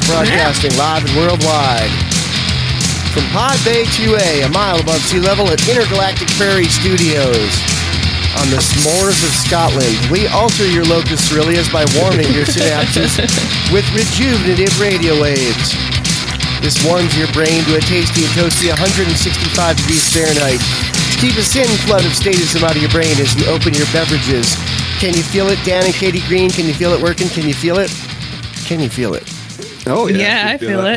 broadcasting live and worldwide. From Pod Bay 2A, a mile above sea level at Intergalactic Prairie Studios. On the s'mores of Scotland, we alter your locus coeruleus by warming your synapses with rejuvenative radio waves. This warms your brain to a tasty and toasty 165 degrees Fahrenheit to keep a sin flood of statism out of your brain as you open your beverages. Can you feel it, Dan and Katie Green? Can you feel it working? Can you feel it? Can you feel it? Oh yeah, yeah, I feel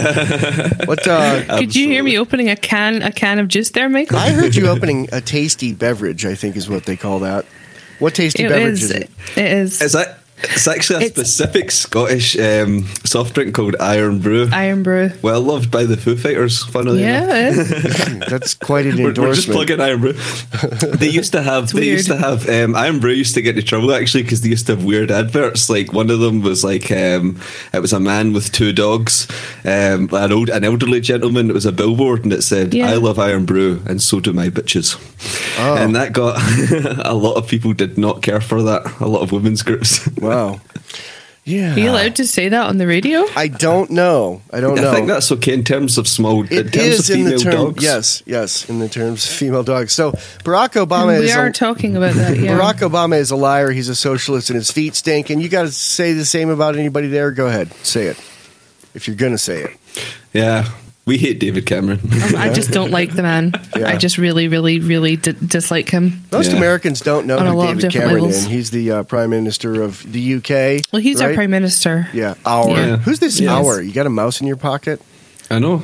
it. What? Could you hear me opening a can of juice there, Michael? I heard you opening a tasty beverage. I think is what they call that. What tasty beverage is it? It is. It's actually a specific Scottish soft drink called Iron Brew. Iron Brew. Well loved by the Foo Fighters, funnily enough. Yeah, it is. That's quite an endorsement. We're just plugging Iron Brew. They used to have Iron Brew used to get into trouble actually because they used to have weird adverts. Like one of them was like it was a man with two dogs, an elderly gentleman. It was a billboard and it said, "I love Iron Brew and so do my bitches." Oh. And that got a lot of people did not care for that. A lot of women's groups. Wow. Yeah. Are you allowed to say that on the radio? I don't know. I think that's okay in terms of small. It is in the term. Dogs. Yes, in the terms of female dogs. So Barack Obama we are talking about that. Yeah. Barack Obama is a liar. He's a socialist, and his feet stink. And you got to say the same about anybody there. Go ahead, say it if you're going to say it. Yeah. We hate David Cameron. I just don't like the man. Yeah. I just really, really, really dislike him. Most Americans don't know who David Cameron is. He's the Prime Minister of the UK. Well, he's our Prime Minister. Yeah. Who's this our? You got a mouse in your pocket? I know.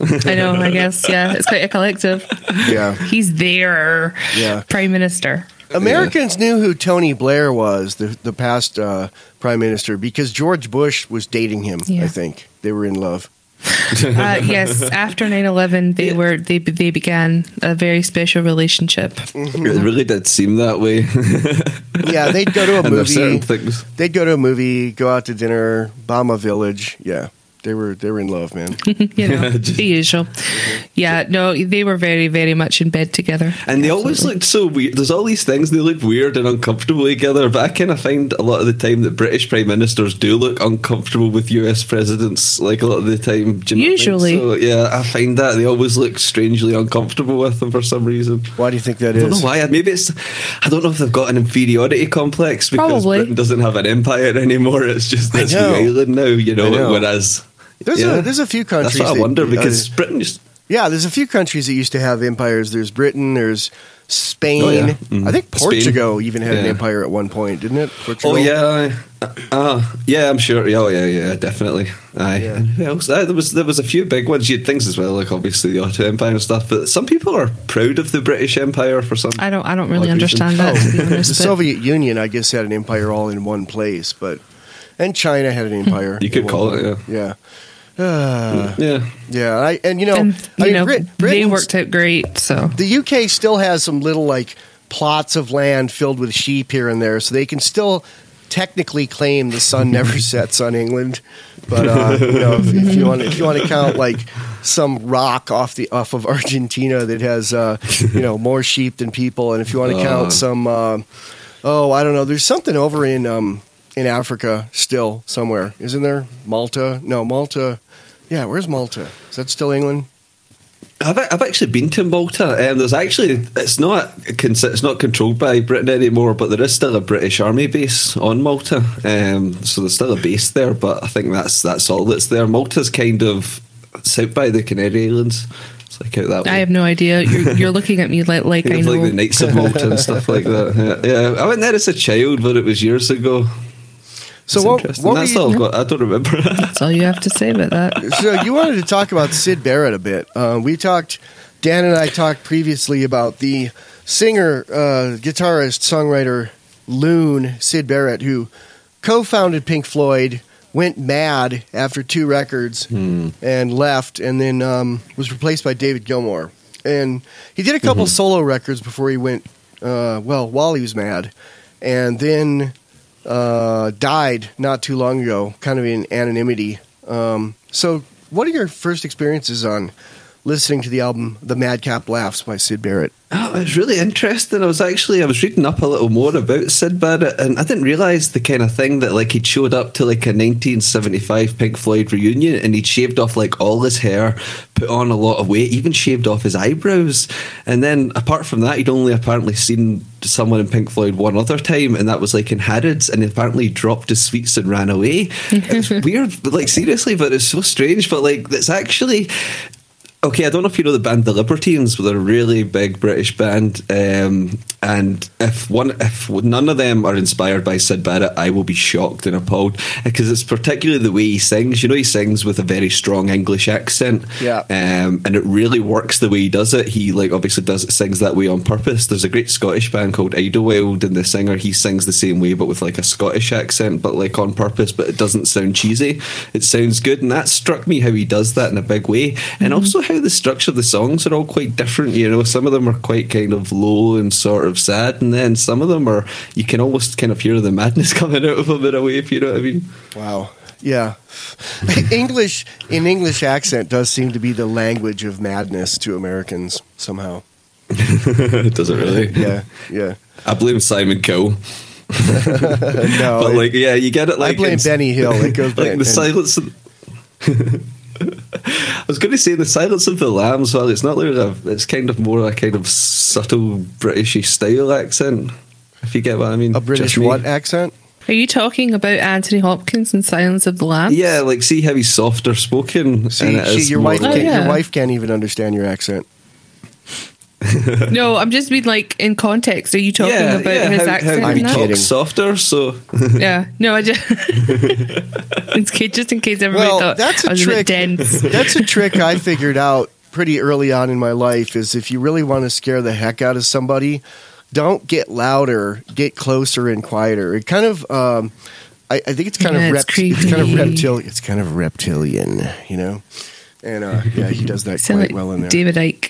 I guess. Yeah. It's quite a collective. Yeah. He's their Prime Minister. Americans knew who Tony Blair was, the past Prime Minister, because George Bush was dating him, I think. They were in love. Yes, after 9/11, they began a very special relationship. Mm-hmm. It really did seem that way. Yeah, they'd go to a movie. They'd go to a movie, go out to dinner, bomb a village. Yeah, they were in love, man. The usual. Yeah, no, they were very, very much in bed together. And they always looked so weird. There's all these things, they look weird and uncomfortable together, but I kind of find a lot of the time that British Prime Ministers do look uncomfortable with US presidents, like a lot of the time. Do you know usually. So, yeah, I find that they always look strangely uncomfortable with them for some reason. Why do you think that is? I don't know why. Maybe I don't know if they've got an inferiority complex because Probably. Britain doesn't have an empire anymore. It's just this island now, whereas... There's a few countries. That's what I wonder because Britain just... Yeah, there's a few countries that used to have empires. There's Britain, there's Spain. Oh, yeah. Mm-hmm. I think Portugal even had an empire at one point, didn't it? Portugal? Oh, yeah. Yeah, I'm sure. Oh, yeah, definitely. Aye. Yeah. And who else? There was a few big ones. You had things as well, like obviously the Ottoman Empire and stuff, but some people are proud of the British Empire for some... I don't really understand that, to be honest. The Soviet Union, I guess, had an empire all in one place, and China had an empire. You could call it, yeah. They worked out great. So the UK still has some little like plots of land filled with sheep here and there, so they can still technically claim the sun never sets on England. But if you want to count like some rock off of Argentina that has more sheep than people, and if you want to count some I don't know, there's something over in Africa still somewhere, isn't there? Malta. Yeah, where's Malta? Is that still England? I've actually been to Malta. There's actually it's not controlled by Britain anymore, but there is still a British Army base on Malta. So there's still a base there, but I think that's all that's there. Malta's kind of out by the Canary Islands. It's like out that way. I have no idea. You're looking at me like I know. Like the Knights of Malta and stuff like that. Yeah, I went there as a child, but it was years ago. So that's all I've got. I don't remember. That's all you have to say about that. So you wanted to talk about Syd Barrett a bit. Dan and I talked previously about the singer, guitarist, songwriter, loon, Syd Barrett, who co-founded Pink Floyd, went mad after 2 records and left, and then was replaced by David Gilmour. And he did a couple solo records before he went, while he was mad. And then... died not too long ago, kind of in anonymity. So what are your first experiences on listening to the album The Madcap Laughs by Syd Barrett? Oh, it's really interesting. I was reading up a little more about Syd Barrett, and I didn't realise the kind of thing that like he'd showed up to like a 1975 Pink Floyd reunion and he'd shaved off like all his hair, put on a lot of weight, even shaved off his eyebrows. And then apart from that, he'd only apparently seen someone in Pink Floyd one other time, and that was like in Harrods, and he apparently dropped his sweets and ran away. It's weird, like seriously, but it's so strange. But like, it's actually... Okay, I don't know if you know the band The Libertines, but they're a really big British band. And if none of them are inspired by Syd Barrett, I will be shocked and appalled, because it's particularly the way he sings. You know, he sings with a very strong English accent. Yeah. And it really works the way he does it. He like obviously sings that way on purpose. There's a great Scottish band called Idlewild, and the singer, he sings the same way but with like a Scottish accent, but like on purpose, but it doesn't sound cheesy. It sounds good, and that struck me how he does that in a big way. And also how the structure of the songs are all quite different. You know, some of them are quite kind of low and sort of sad, and then some of them are, you can almost kind of hear the madness coming out of them in a way, if you know what I mean. Wow. Yeah. English accent does seem to be the language of madness to Americans somehow. Does it really? Yeah. I blame Simon Cowell. No. But like, yeah, you get it. Like, I blame Benny Hill. It goes like the silence. I was going to say the Silence of the Lambs. Well, it's not like it's kind of more a kind of subtle Britishy style accent, if you get what I mean. A British what accent? Are you talking about Anthony Hopkins and Silence of the Lambs? Yeah, like see how he's softer spoken. See, your wife can't even understand your accent. No, I'm just being like in context. Are you talking about his accent? I'm kidding. Softer, so yeah. No, I just just in case everybody thought that's I was a bit dense. That's a trick I figured out pretty early on in my life. Is if you really want to scare the heck out of somebody, don't get louder, get closer and quieter. It kind of, I think it's kind of reptilian. It's kind of reptilian, you know. And he does that quite like well in there. David Icke.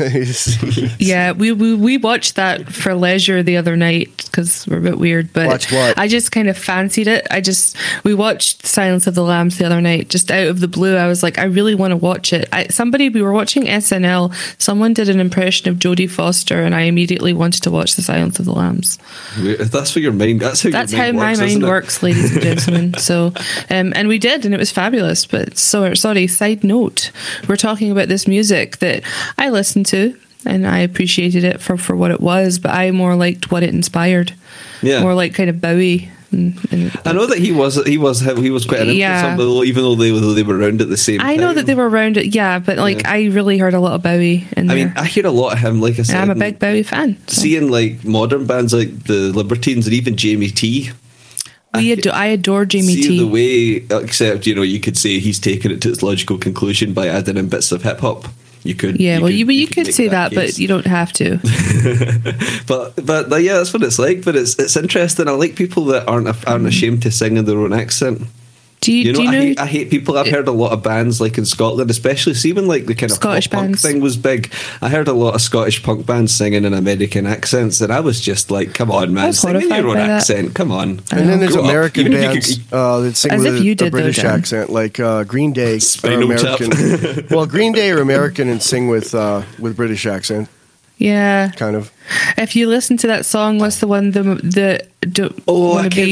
Yeah, we watched that for leisure the other night because we're a bit weird, but watched what? I just kind of fancied it. We watched Silence of the Lambs the other night just out of the blue. I was like, I really want to watch it. We were watching SNL, someone did an impression of Jodie Foster, and I immediately wanted to watch the Silence of the Lambs. That's for your mind. That's how my mind works, ladies and gentlemen. So and we did, and it was fabulous. But sorry, side note, we're talking about this music that I listened to, and I appreciated it for what it was, but I more liked what it inspired. Yeah, more like kind of Bowie. And I know that he was quite an influence, even though they were around at the same time. I know that they were around it, but I really heard a lot of Bowie in there. I mean, I hear a lot of him, like I said. I'm a big Bowie fan. So. Seeing like modern bands like the Libertines and even Jamie T. I adore Jamie T. The way, except you could say he's taken it to its logical conclusion by adding in bits of hip hop. You could, you could say that, but you don't have to. but yeah, that's what it's like. But it's interesting. I like people that aren't ashamed to sing in their own accent. Do you know? I hate people. I've heard a lot of bands like in Scotland, especially. See, when like the kind of Scottish punk thing was big, I heard a lot of Scottish punk bands singing in American accents, and I was just like, "Come on, man, sing in your own accent. Come on." And then there's American bands that sing with a British accent, like Green Day are American. Well, Green Day are American and sing with British accent. Yeah, kind of. If you listen to that song, what's the one? The minority.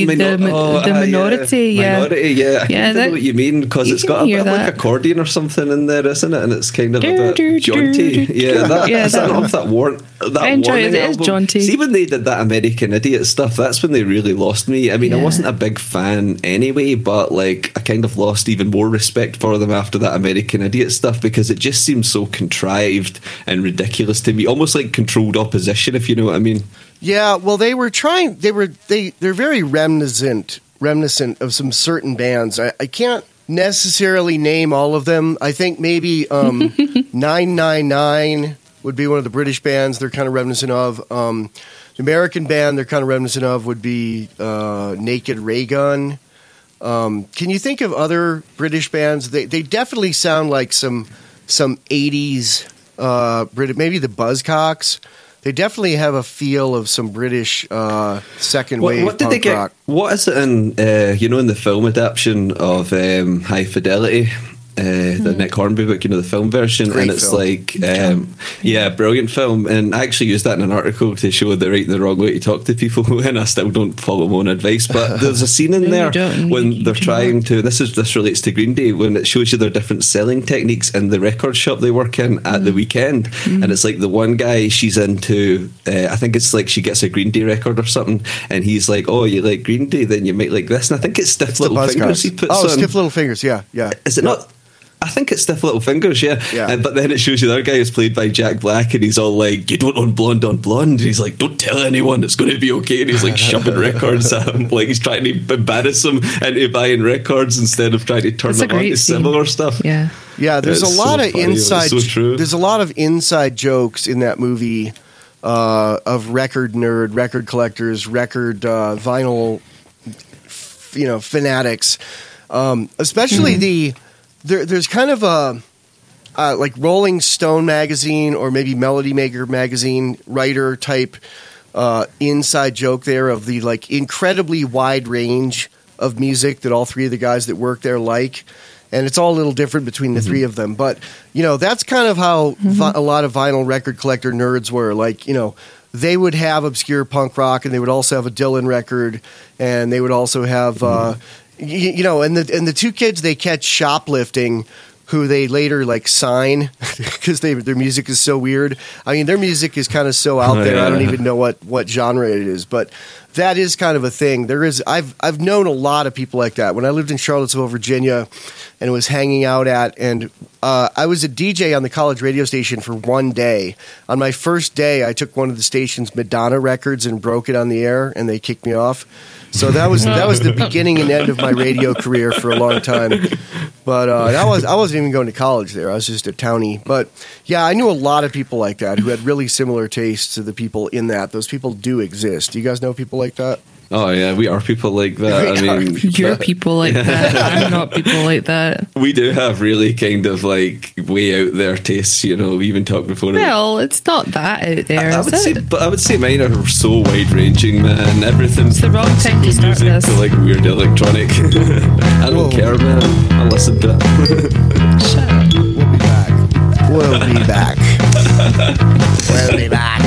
Minority, yeah. I know what you mean, because it's got a bit like accordion or something in there, isn't it? And it's kind of a bit jaunty. Is that off that Warning? I enjoy it. It is jaunty. See, when they did that American Idiot stuff, that's when they really lost me. I mean, I wasn't a big fan anyway, but like I kind of lost even more respect for them after that American Idiot stuff, because it just seems so contrived and ridiculous to me, almost like controlled opposition, if you know what I mean. Yeah, well, they're very reminiscent of some certain bands. I can't necessarily name all of them. I think maybe 999 would be one of the British bands they're kind of reminiscent of. The American band they're kind of reminiscent of would be Naked Raygun. Can you think of other British bands? They definitely sound like some 80s British, maybe the Buzzcocks. They definitely have a feel of some British second wave punk rock. What is it in in the film adaptation of High Fidelity? the Nick Hornby book, the film version, Great and it's film. Brilliant film. And I actually used that in an article to show the wrong way to talk to people, and I still don't follow my own advice. But there's a scene in there when they're trying to. This relates to Green Day, when it shows you their different selling techniques in the record shop they work in at the weekend, and it's like the one guy, she's into. I think it's like she gets a Green Day record or something, and he's like, "Oh, you like Green Day? Then you might like this." And I think it's Stiff Little Fingers he puts on. Stiff Little Fingers, yeah. Is it not? I think it's Stiff Little Fingers, yeah. But then it shows you the other guy who's played by Jack Black, and he's all like, "You don't own Blonde on Blonde." And he's like, "Don't tell anyone, it's going to be okay." And he's like shoving records at him, like he's trying to embarrass him into buying records instead of trying to turn them on to similar stuff. Yeah. There's a lot of inside. So true. There's a lot of inside jokes in that movie of record collectors, record vinyl, fanatics, especially There's kind of a like Rolling Stone magazine or maybe Melody Maker magazine writer type inside joke there of the like incredibly wide range of music that all three of the guys that work there like. And it's all a little different between the three of them. But, that's kind of how a lot of vinyl record collector nerds were. Like, they would have obscure punk rock, and they would also have a Dylan record, and they would also have... and the two kids they catch shoplifting, who they later like sign because their music is so weird. I mean, their music is kind of so out there. I don't even know what genre it is, but that is kind of a thing. I've known a lot of people like that. When I lived in Charlottesville, Virginia, and was hanging out and I was a DJ on the college radio station for one day. On my first day, I took one of the station's Madonna records and broke it on the air, and they kicked me off. So that was the beginning and end of my radio career for a long time. But I wasn't even going to college there. I was just a townie. But yeah, I knew a lot of people like that who had really similar tastes to the people in that. Those people do exist. Do you guys know people like that? Oh yeah, we are people like that. You're people like that. I'm not people like that. We do have really kind of like way out there tastes. We even talked before. Well, it's not that out there. I would say mine are so wide ranging, man. Everything's the wrong time to start music this. to like weird electronic. I don't care, man. I listen to it. Shut up. We'll be back. We'll be back.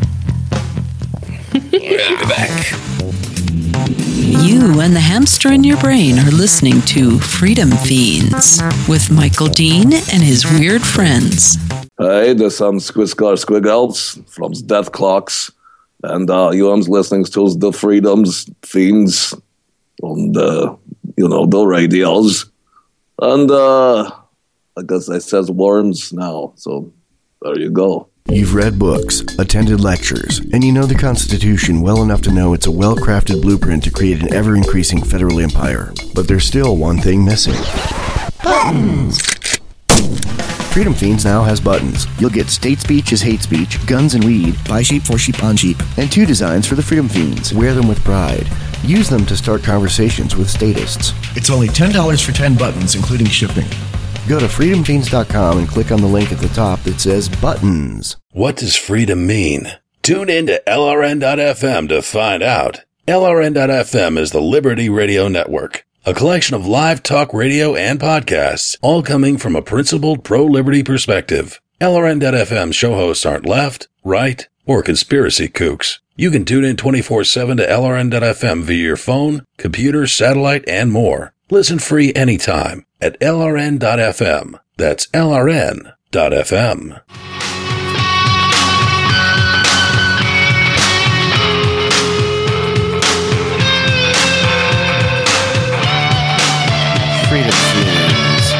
We'll be back. You and the hamster in your brain are listening to Freedom Fiends with Michael Dean and his weird friends. Hey, there's some Squiggles from Death Clocks, and you are listening to the Freedom Fiends on the radios, and I guess it says worms now, so there you go. You've read books, attended lectures, and you know the Constitution well enough to know it's a well-crafted blueprint to create an ever-increasing federal empire. But there's still one thing missing. Buttons! Freedom Fiends now has buttons. You'll get state speech is hate speech, guns and weed, buy sheep for sheep on sheep, and 2 designs for the Freedom Fiends. Wear them with pride. Use them to start conversations with statists. It's only $10 for 10 buttons, including shipping. Go to freedomfiends.com and click on the link at the top that says Buttons. What does freedom mean? Tune in to LRN.FM to find out. LRN.FM is the Liberty Radio Network, a collection of live talk radio and podcasts, all coming from a principled pro-liberty perspective. LRN.FM show hosts aren't left, right, or conspiracy kooks. You can tune in 24/7 to LRN.FM via your phone, computer, satellite, and more. Listen free anytime at LRN.FM. That's LRN.FM. Freedom Fiends.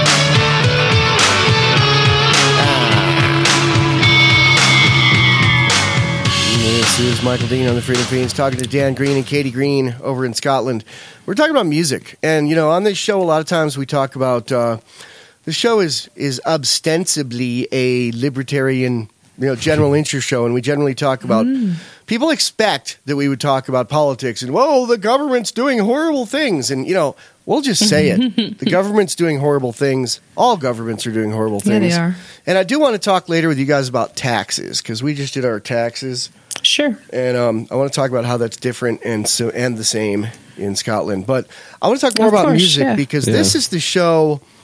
This is Michael Dean on the Freedom Fiends talking to Dan Green and Katie Green over in Scotland. We're talking about music. And, on this show, a lot of times we talk about the show is ostensibly a libertarian, general interest show. And we generally talk about people expect that we would talk about politics and, whoa, the government's doing horrible things. And, we'll just say it. The government's doing horrible things. All governments are doing horrible things. Yeah, they are. And I do want to talk later with you guys about taxes because we just did our taxes. Sure. And I want to talk about how that's different and the same in Scotland. But I want to talk more about music because this is the show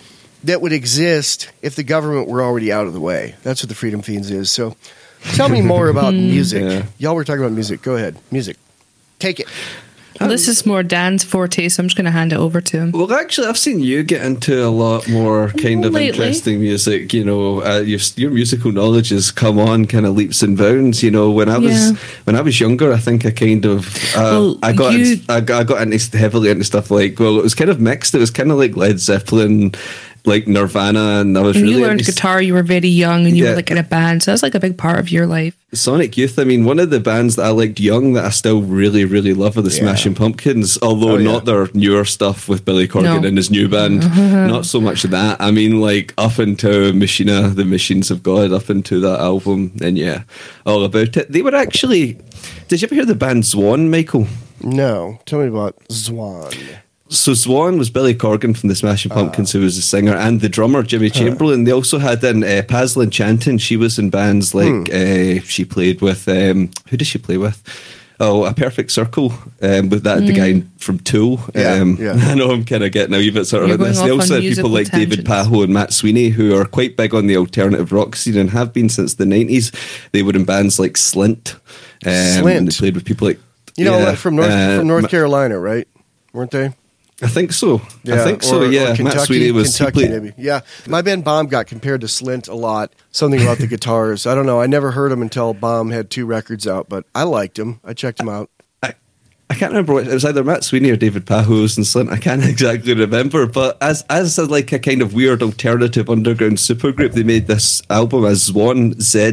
that would exist if the government were already out of the way. That's what the Freedom Fiends is. So tell me more about music. Yeah. Y'all were talking about music. Go ahead. Music. Take it. Well, this is more Dan's forte, so I'm just going to hand it over to him. Well, actually, I've seen you get into a lot more kind of Lately. interesting music. You know, your musical knowledge has come on kind of leaps and bounds. You know, when I was younger, I think I kind of I got into heavily into stuff like, well, it was kind of mixed. It was kind of like Led Zeppelin, like Nirvana, and I was really you learned guitar. You were very young, and you were like in a band, so that's like a big part of your life. Sonic Youth. I mean, one of the bands that I liked young that I still really, really love are the Smashing Pumpkins, although not their newer stuff with Billy Corgan and his new band. Not so much of that. I mean, like up into Machina, the Machines of God, up into that album, and all about it. They were actually. Did you ever hear the band Zwan, Michael? No. Tell me about Zwan. So Zwan was Billy Corgan from the Smashing Pumpkins, who was the singer, and the drummer Jimmy Chamberlain. They also had in Pazlin Chanton. She was in bands like she played with who did she play with? Oh, A Perfect Circle with the guy from Tool. I know I'm kind of getting a wee bit sort of in this. They also had people like David Pajo and Matt Sweeney, who are quite big on the alternative rock scene and have been since the 90s. They were in bands like Slint. Slint. They played with people like from North Carolina, right? Weren't they? I think so. Yeah, I think so. or Kentucky, Matt Sweeney was Kentucky, maybe. Yeah, my band Bomb got compared to Slint a lot. Something about the guitars. I don't know. I never heard them until Bomb had 2 records out, but I liked them. I checked them out. I can't remember what it was, either Matt Sweeney or David Pajo's and Slint. I can't exactly remember, but as like a kind of weird alternative underground supergroup, they made this album as Zwan,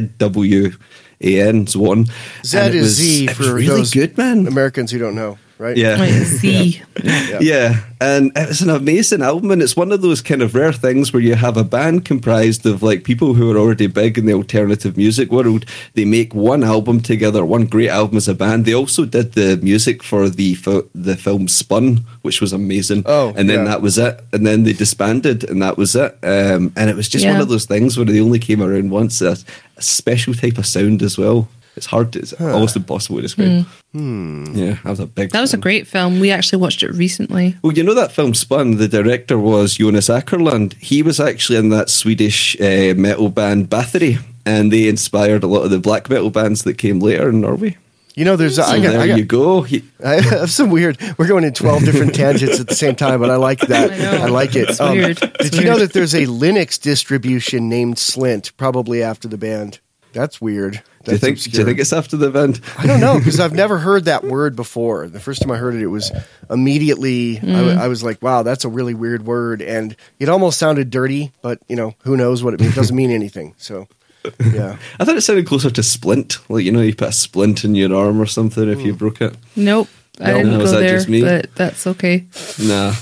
ZWAN, Zwan. Z is Z for really those good, man. Americans who don't know. Right? Yeah. Z. Yeah. And it was an amazing album, and it's one of those kind of rare things where you have a band comprised of like people who are already big in the alternative music world. They make one album together, one great album as a band. They also did the music for the film Spun, which was amazing. And then that was it. And then they disbanded, and that was it. And it was just one of those things where they only came around once. A special type of sound as well. It's hard. It's almost impossible to describe. Yeah, that was a big. That was a great film. We actually watched it recently. Well, you know that film Spun. The director was Jonas Åkerlund. He was actually in that Swedish metal band Bathory, and they inspired a lot of the black metal bands that came later in Norway. You know, there's. There you go. I have some weird. We're going in 12 different tangents at the same time, but I like that. I like it. Weird. Did you know that there's a Linux distribution named Slint, probably after the band? That's weird. Do you think it's after the band? I don't know, because I've never heard that word before. The first time I heard it, it was immediately, I was like, wow, that's a really weird word. And it almost sounded dirty, but, who knows what it means. It doesn't mean anything. So, yeah. I thought it sounded closer to splint. Like, you put a splint in your arm or something if you broke it. Nope. I didn't go there, just me? But that's okay. Nah.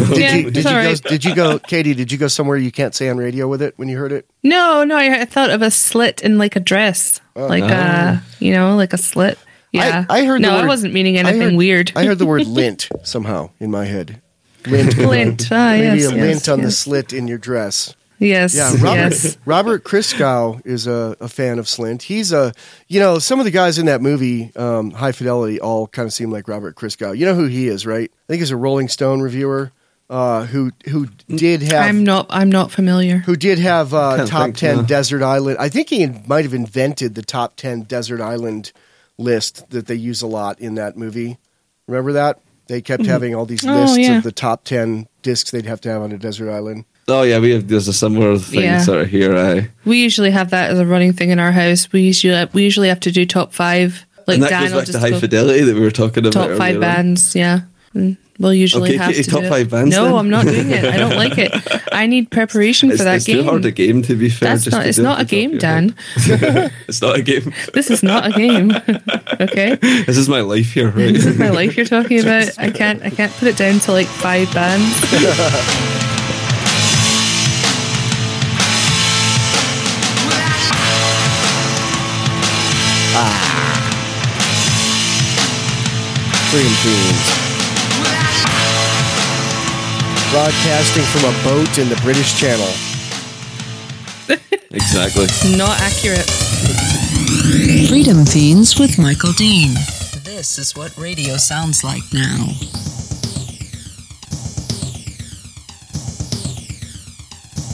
Did you go, Katie, did you go somewhere you can't say on radio with it when you heard it? No, I thought of a slit in like a dress. Like a slit. Yeah. I heard I wasn't meaning anything weird. I heard the word lint somehow in my head. Lint. Maybe a lint on the slit in your dress. Yes. Yeah, Robert Christgau is a fan of Slint. He's some of the guys in that movie, High Fidelity, all kind of seem like Robert Christgau. You know who he is, right? I think he's a Rolling Stone reviewer who did have. I'm not familiar. Who did have top 10 desert island. I think he might have invented the top 10 desert island list that they use a lot in that movie. Remember that? They kept having all these lists of the top 10 discs they'd have to have on a desert island. Oh yeah, there's a similar thing sort of here. We usually have that as a running thing in our house. We usually have to do top 5. Like and that Dan goes back to High Fidelity that we were talking about. Top 5 bands, yeah. We'll usually have to top do 5 bands. No, then? I'm not doing it. I don't like it. I need prepreparation for that game. It's too hard a game, to be fair. It's not a game, Dan. It's not a game. This is not a game. Okay. This is my life here, right? This is my life you're talking about. I can't put it down to like 5 bands. Freedom Fiends. Broadcasting from a boat in the British Channel. Exactly. Not accurate. Freedom Fiends with Michael Dean. This is what radio sounds like now.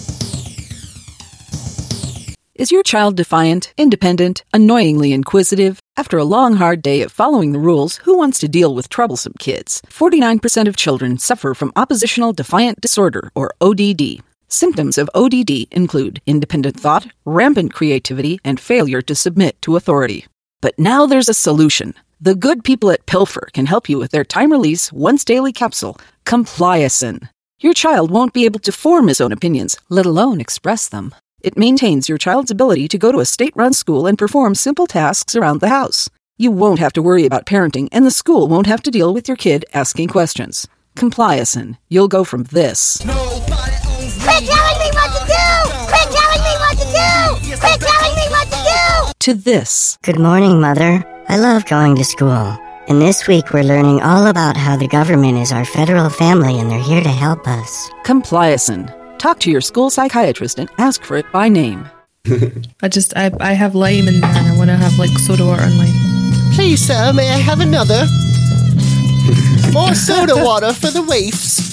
Is your child defiant, independent, annoyingly inquisitive? After a long, hard day of following the rules, who wants to deal with troublesome kids? 49% of children suffer from oppositional defiant disorder, or ODD. Symptoms of ODD include independent thought, rampant creativity, and failure to submit to authority. But now there's a solution. The good people at Pilfer can help you with their time-release, once-daily capsule, Compliacin. Your child won't be able to form his own opinions, let alone express them. It maintains your child's ability to go to a state-run school and perform simple tasks around the house. You won't have to worry about parenting, and the school won't have to deal with your kid asking questions. Compliacin. You'll go from this. Quit telling me what to do! Quit telling me what to do! Quit telling me what to do! To this. Good morning, Mother. I love going to school. And this week we're learning all about how the government is our federal family and they're here to help us. Compliacin. Talk to your school psychiatrist and ask for it by name. I have lime in there and I want to have like soda water and lime. Please, sir, may I have another? More soda water for the waifs.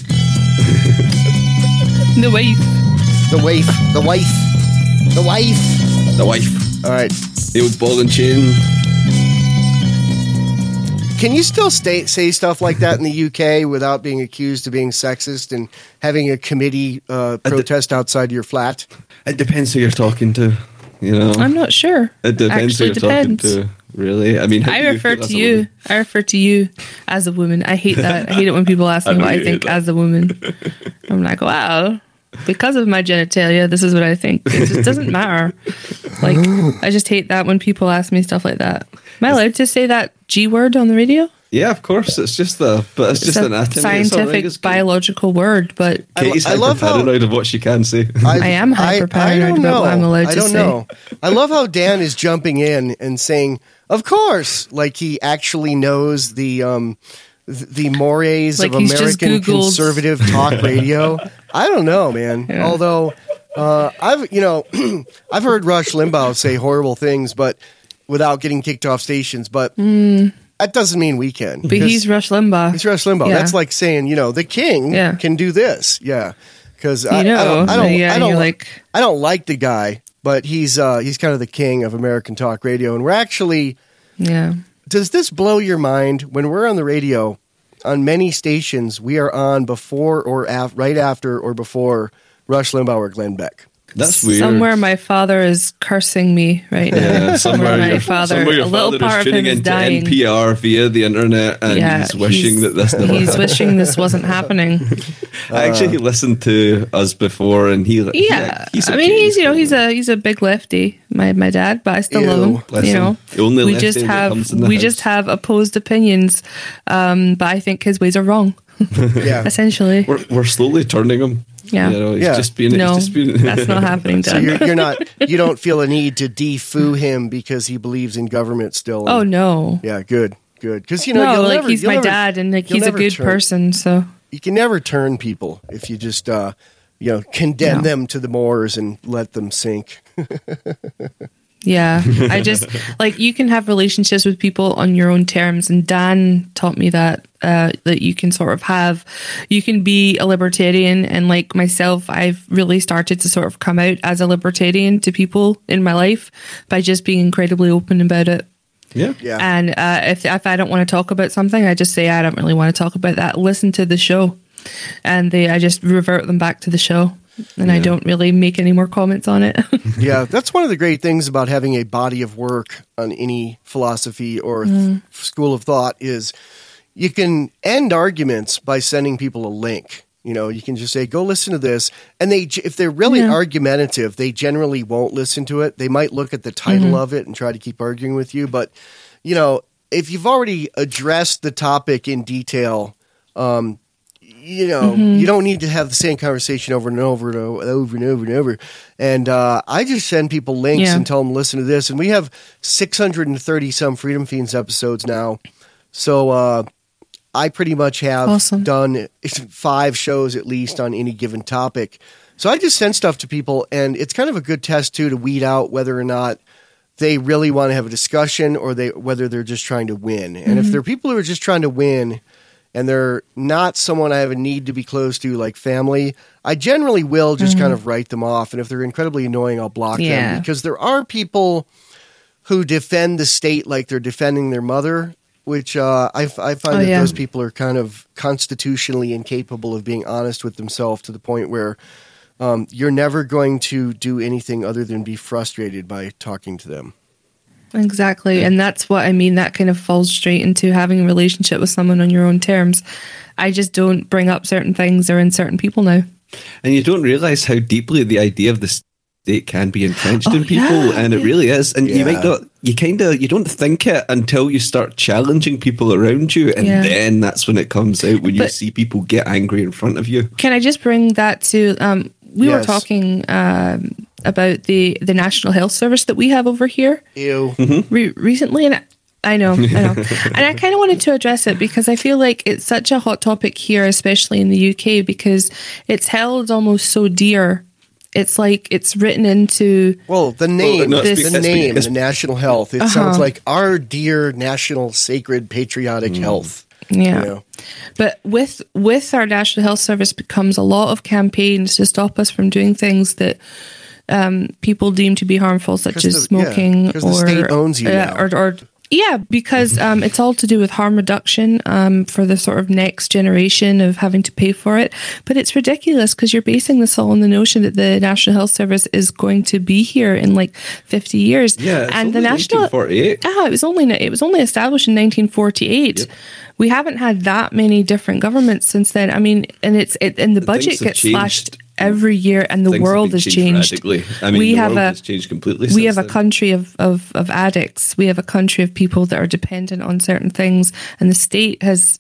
The waif. The waif. The wife. The wife. The wife. All right. The old ball and chain. Can you still say stuff like that in the UK without being accused of being sexist and having a committee protest outside your flat? It depends who you're talking to, you know. I'm not sure. It depends who you're talking to, really. I mean, I refer to you. I refer to you as a woman. I hate that. I hate it when people ask me what I think as a woman. I'm like, wow, because of my genitalia, this is what I think. It just doesn't matter. Like, I just hate that when people ask me stuff like that. Am I allowed to say that G word on the radio? Yeah, of course. It's just an anatomy. Scientific, biological word, but Katie's hyper-paranoid of what she can say. I am hyper-paranoid about what I'm allowed to say. I don't know. I love how Dan is jumping in and saying, of course, like he actually knows the mores like of American conservative talk radio. I don't know, man. Yeah. Although I've heard Rush Limbaugh say horrible things, but without getting kicked off stations. But that doesn't mean we can. But he's Rush Limbaugh. He's Rush Limbaugh. Yeah. That's like saying, the king can do this. Yeah, because I don't like the guy, but he's kind of the king of American talk radio, and we're actually. Yeah. Does this blow your mind? When we're on the radio, on many stations, we are on before or right after or before Rush Limbaugh or Glenn Beck. That's weird. Somewhere my father is cursing me right now. Yeah, somewhere your father is tuning into NPR via the internet, and he's wishing that this never happened. He's wishing this wasn't happening. I actually listened to us before, and he's a big lefty, my dad, but I still love him. The only we just have opposed opinions, but I think his ways are wrong. Yeah, essentially, we're slowly turning him. Yeah, just being. That's not happening. So you don't feel a need to defoo him because he believes in government still. Oh no. Yeah, good. Because he's my dad, and he's a good person. So you can never turn people if you just condemn them to the moors and let them sink. Yeah, I just you can have relationships with people on your own terms, and Dan taught me that you can you can be a libertarian, and like myself, I've really started to sort of come out as a libertarian to people in my life by just being incredibly open about it. Yeah. And if I don't want to talk about something, I just say I don't really want to talk about that. Listen to the show, and I just revert them back to the show. And I don't really make any more comments on it. Yeah, that's one of the great things about having a body of work on any philosophy or school of thought is you can end arguments by sending people a link. You can just say, go listen to this. And if they're really argumentative, they generally won't listen to it. They might look at the title of it and try to keep arguing with you. But, if you've already addressed the topic in detail, you don't need to have the same conversation over and over and over and over and over. And I just send people links and tell them, listen to this. And we have 630 some Freedom Fiends episodes now. So I pretty much have done 5 shows at least on any given topic. So I just send stuff to people, and it's kind of a good test too to weed out whether or not they really want to have a discussion or whether they're just trying to win. And if they're people who are just trying to win, and they're not someone I have a need to be close to, like family, I generally will just kind of write them off. And if they're incredibly annoying, I'll block them, because there are people who defend the state like they're defending their mother, which I find that those people are kind of constitutionally incapable of being honest with themselves, to the point where you're never going to do anything other than be frustrated by talking to them. Exactly. And that's what I mean. That kind of falls straight into having a relationship with someone on your own terms. I just don't bring up certain things or in certain people now. And you don't realize how deeply the idea of the state can be entrenched in people, and it really is. And you might not, you don't think it until you start challenging people around you, and then that's when it comes out, when you see people get angry in front of you. Can I just bring that to, we were talking about the National Health Service that we have over here. Ew. Recently, and I know. And I kind of wanted to address it because I feel like it's such a hot topic here, especially in the UK, because it's held almost so dear. It's like it's written into the name, the National Health. It sounds like our dear national, sacred, patriotic health. Yeah. You know? But with our National Health Service becomes a lot of campaigns to stop us from doing things that people deem to be harmful, such as smoking, or the state owns you now. Because it's all to do with harm reduction for the sort of next generation of having to pay for it. But it's ridiculous because you're basing this all on the notion that the National Health Service is going to be here in like 50 years. Yeah, and the National 1948. It was only established in 1948. Yep. We haven't had that many different governments since then. I mean, and the budget gets slashed every year, and the world has changed. I mean, the world has changed completely. We have a country of addicts. We have a country of people that are dependent on certain things, and the state has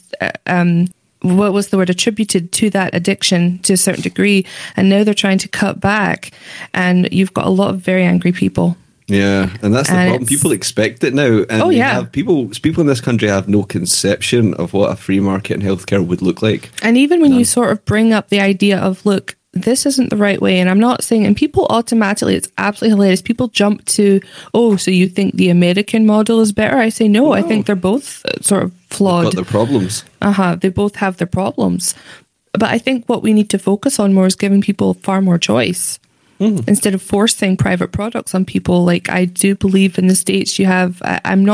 what was the word, attributed to that addiction to a certain degree, and now they're trying to cut back, and you've got a lot of very angry people. Yeah, and that's the problem. People expect it now, and people in this country have no conception of what a free market in healthcare would look like. And even when you sort of bring up the idea of, look, this isn't the right way, and I'm not saying, and people automatically, it's absolutely hilarious, people jump to, so you think the American model is better? I say no, I think they're both sort of flawed. They've got their problems. They both have their problems. But I think what we need to focus on more is giving people far more choice. Instead of forcing private products on people. Like, I do believe in the States you have,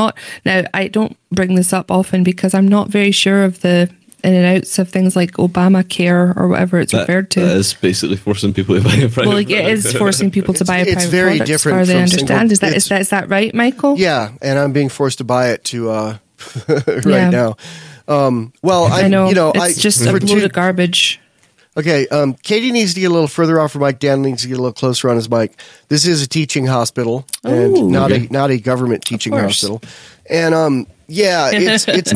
I don't bring this up often because I'm not very sure of the in and outs of things like Obamacare or whatever it's referred to. That is basically forcing people to buy a private product. Well, it is forcing people to buy a private very product, different as far as I from understand. Is that right, Michael? Yeah, and I'm being forced to buy it right now. I know. It's just a load of garbage. Okay, Katie needs to get a little further off her mic. Dan needs to get a little closer on his mic. This is a teaching hospital, and not a government teaching hospital. And it's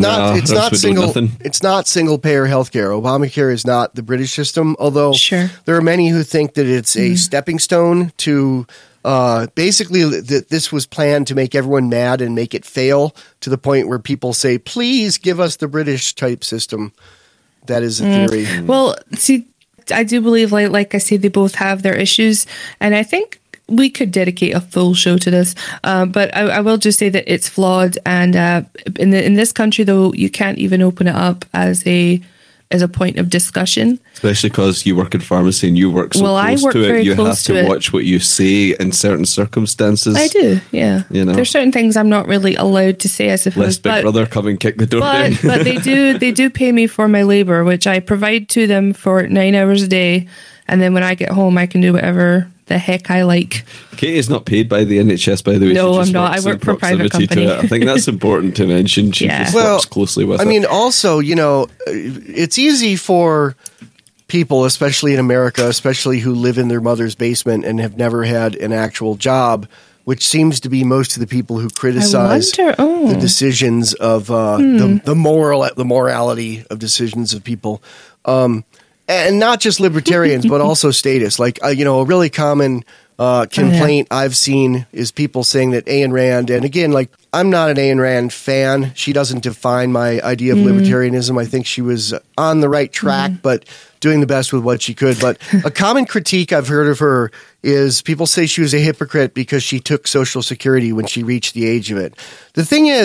not single payer healthcare. Obamacare is not the British system, although there are many who think that it's a stepping stone to basically that this was planned to make everyone mad and make it fail to the point where people say, "Please give us the British type system." That is a theory. Well, see, I do believe, like I say, they both have their issues, and I think we could dedicate a full show to this. But I will just say that it's flawed, and in this country, though, you can't even open it up as a point of discussion. Especially because you work in pharmacy and you work so close to it. You have to watch what you say in certain circumstances. I do, yeah. You know, there's certain things I'm not really allowed to say, I suppose. Lest Big Brother come and kick the door down. But they do pay me for my labour, which I provide to them for 9 hours a day. And then when I get home, I can do whatever the heck I like. Katie is not paid by the NHS, by the way. No, I'm not. I work for a private company. I think that's important to mention. She just works closely with it. I mean, also, it's easy for people, especially in America, especially who live in their mother's basement and have never had an actual job, which seems to be most of the people who criticize the decisions of the morality of decisions of people. And not just libertarians, but also statists. Like, a really common complaint I've seen is people saying that Ayn Rand, and again, like, I'm not an Ayn Rand fan. She doesn't define my idea of libertarianism. I think she was on the right track, but doing the best with what she could. But a common critique I've heard of her is people say she was a hypocrite because she took Social Security when she reached the age of it. The thing is,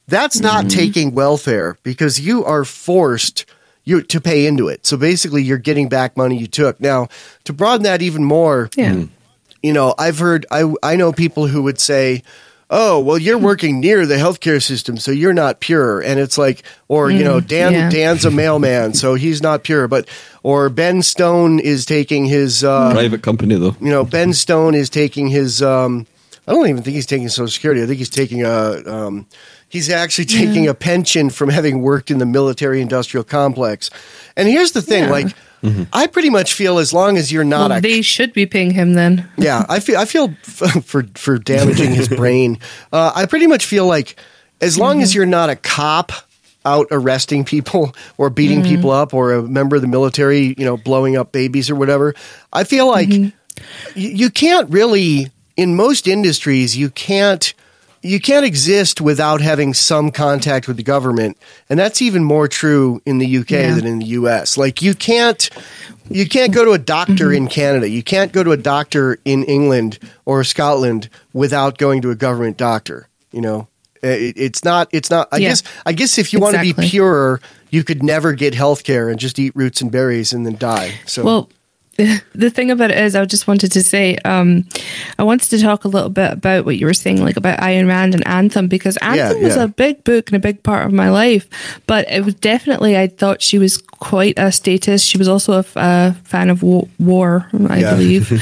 That's not taking welfare because you are forced to pay into it. So basically you're getting back money you took. Now, to broaden that even more, I've heard, I know people who would say, oh, well, you're working near the healthcare system, so you're not pure. And it's like, or, Dan's a mailman, so he's not pure. Or Ben Stone is taking his... private company, though. Ben Stone is taking his... I don't even think he's taking Social Security. I think he's taking he's actually taking a pension from having worked in the military-industrial complex. And here's the thing, I pretty much feel as long as you're not they should be paying him then. Yeah, I feel for damaging his brain. I pretty much feel like as long as you're not a cop out arresting people or beating people up or a member of the military, blowing up babies or whatever, I feel like you can't really, in most industries, you can't exist without having some contact with the government. And that's even more true in the UK than in the US. Like you can't go to a doctor in Canada. You can't go to a doctor in England or Scotland without going to a government doctor. It's not, I guess if you want to be pure, you could never get healthcare and just eat roots and berries and then die. So, well, the thing about it is, I just wanted to say, I wanted to talk a little bit about what you were saying, like about Ayn Rand and Anthem, because Anthem was a big book and a big part of my life. But it was definitely, I thought she was quite a statist. She was also a fan of war, I believe.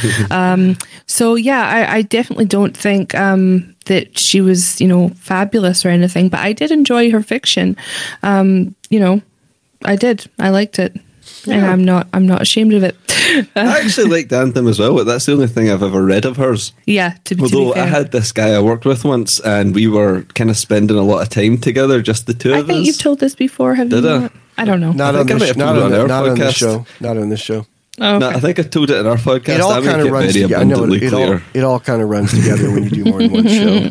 I definitely don't think that she was, fabulous or anything. But I did enjoy her fiction. I did. I liked it. And I'm not ashamed of it. I actually liked Anthem as well, but that's the only thing I've ever read of hers. Yeah, to be fair. I had this guy I worked with once, and we were kind of spending a lot of time together, just the two of us. I think you've told this before, have you? Did I? I don't know. Not on this show. Not on this show. Oh, okay. No, I think I told it in our podcast. It all kind of runs together. It all kind of runs together when you do more than one show.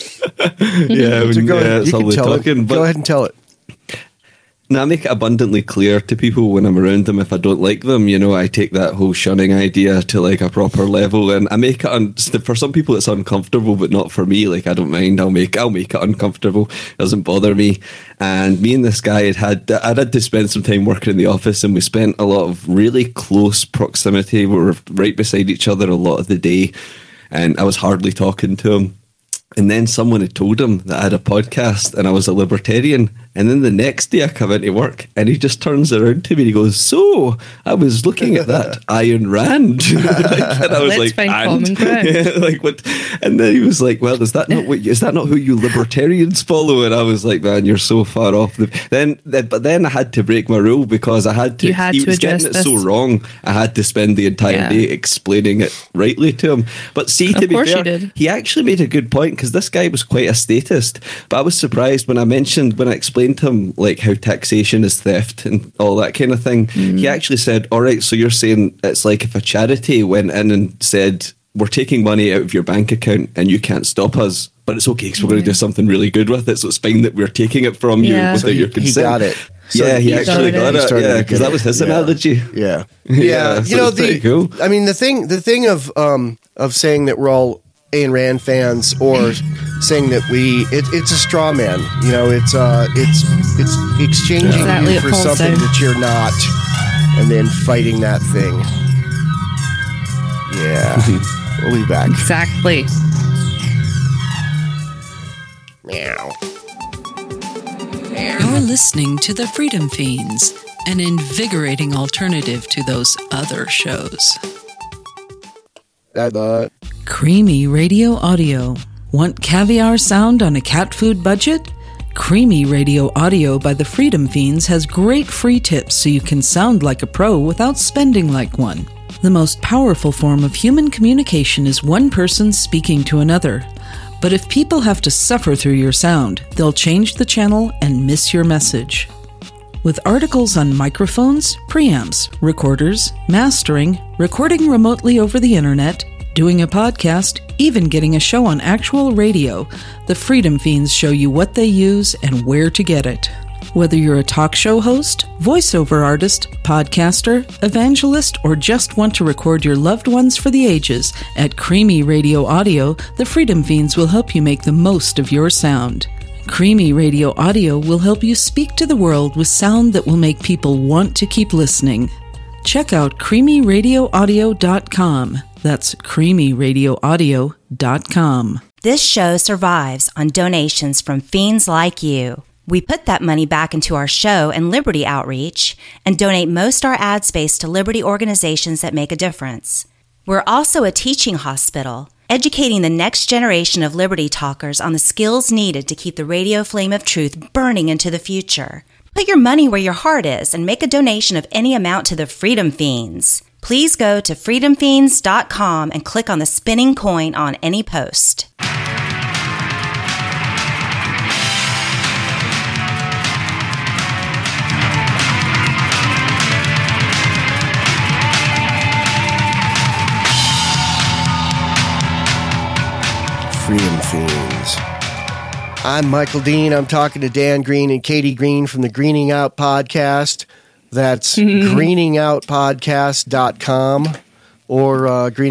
It's all talking. Go ahead and tell it. Now, I make it abundantly clear to people when I'm around them if I don't like them. I take that whole shunning idea to like a proper level, and I make it for some people it's uncomfortable, but not for me. Like I don't mind. I'll make it uncomfortable. It doesn't bother me. And me and this guy I'd had to spend some time working in the office, and we spent a lot of really close proximity. We were right beside each other a lot of the day, and I was hardly talking to him. And then someone had told him that I had a podcast and I was a libertarian. And then the next day I come into work and he just turns around to me and he goes, so I was looking at that Ayn Rand. And I was Let's find common ground. What? And then he was like, well, is that not who you libertarians follow? And I was like, man, you're so far off. But then I had to break my rule because I had to. He was getting it so wrong. I had to spend the entire day explaining it rightly to him. But see, to be fair, he actually made a good point because this guy was quite a statist. But I was surprised when I explained to him like how taxation is theft and all that kind of thing. He actually said, all right, so you're saying it's like if a charity went in and said, we're taking money out of your bank account and you can't stop us, but it's okay because we're going to do something really good with it, so it's fine that we're taking it from you without your consent. He got it. He actually got it. Yeah, because that was his analogy. Yeah. So cool. I mean, the thing of saying that we're all Ayn Rand fans or saying that it's a straw man. It's exchanging you for something that you're not, and then fighting that thing. Yeah, we'll be back. Exactly. Meow. You're listening to the Freedom Fiends, an invigorating alternative to those other shows. Creamy Radio Audio. Want caviar sound on a cat food budget? Creamy Radio Audio by the Freedom Fiends has great free tips so you can sound like a pro without spending like one. The most powerful form of human communication is one person speaking to another. But if people have to suffer through your sound, they'll change the channel and miss your message. With articles on microphones, preamps, recorders, mastering, recording remotely over the internet, doing a podcast, even getting a show on actual radio, the Freedom Fiends show you what they use and where to get it. Whether you're a talk show host, voiceover artist, podcaster, evangelist, or just want to record your loved ones for the ages, at Creamy Radio Audio, the Freedom Fiends will help you make the most of your sound. Creamy Radio Audio will help you speak to the world with sound that will make people want to keep listening. Check out creamyradioaudio.com. That's creamyradioaudio.com. This show survives on donations from fiends like you. We put that money back into our show and Liberty outreach and donate most our ad space to Liberty organizations that make a difference. We're also a teaching hospital, educating the next generation of Liberty talkers on the skills needed to keep the radio flame of truth burning into the future. Put your money where your heart is and make a donation of any amount to the Freedom Fiends. Please go to freedomfiends.com and click on the spinning coin on any post. Freedom Fiends. I'm Michael Dean. I'm talking to Dan Green and Katie Green from the Greening Out Podcast. That's greeningoutpodcast.com or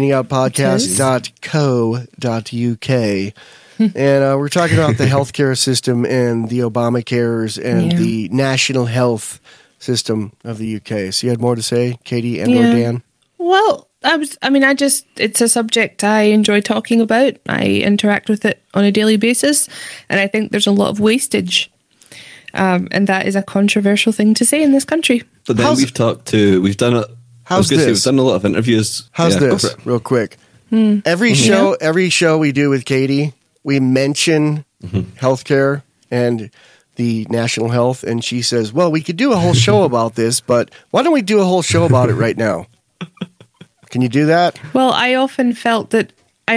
greeningoutpodcast.co.uk. And we're talking about the healthcare system and the Obamacares and the national health system of the UK. So you had more to say, Katie and or Dan? Well, it's a subject I enjoy talking about. I interact with it on a daily basis, and I think there's a lot of wastage. And that is a controversial thing to say in this country. But then we've done a lot of interviews. How's this? Real quick. Every show we do with Katie, we mention healthcare and the national health, and she says, well, we could do a whole show about this, but why don't we do a whole show about it right now? Can you do that? Well, I often felt that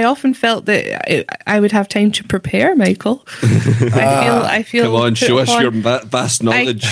I would have time to prepare, Michael. I feel. Come on, show us your vast knowledge.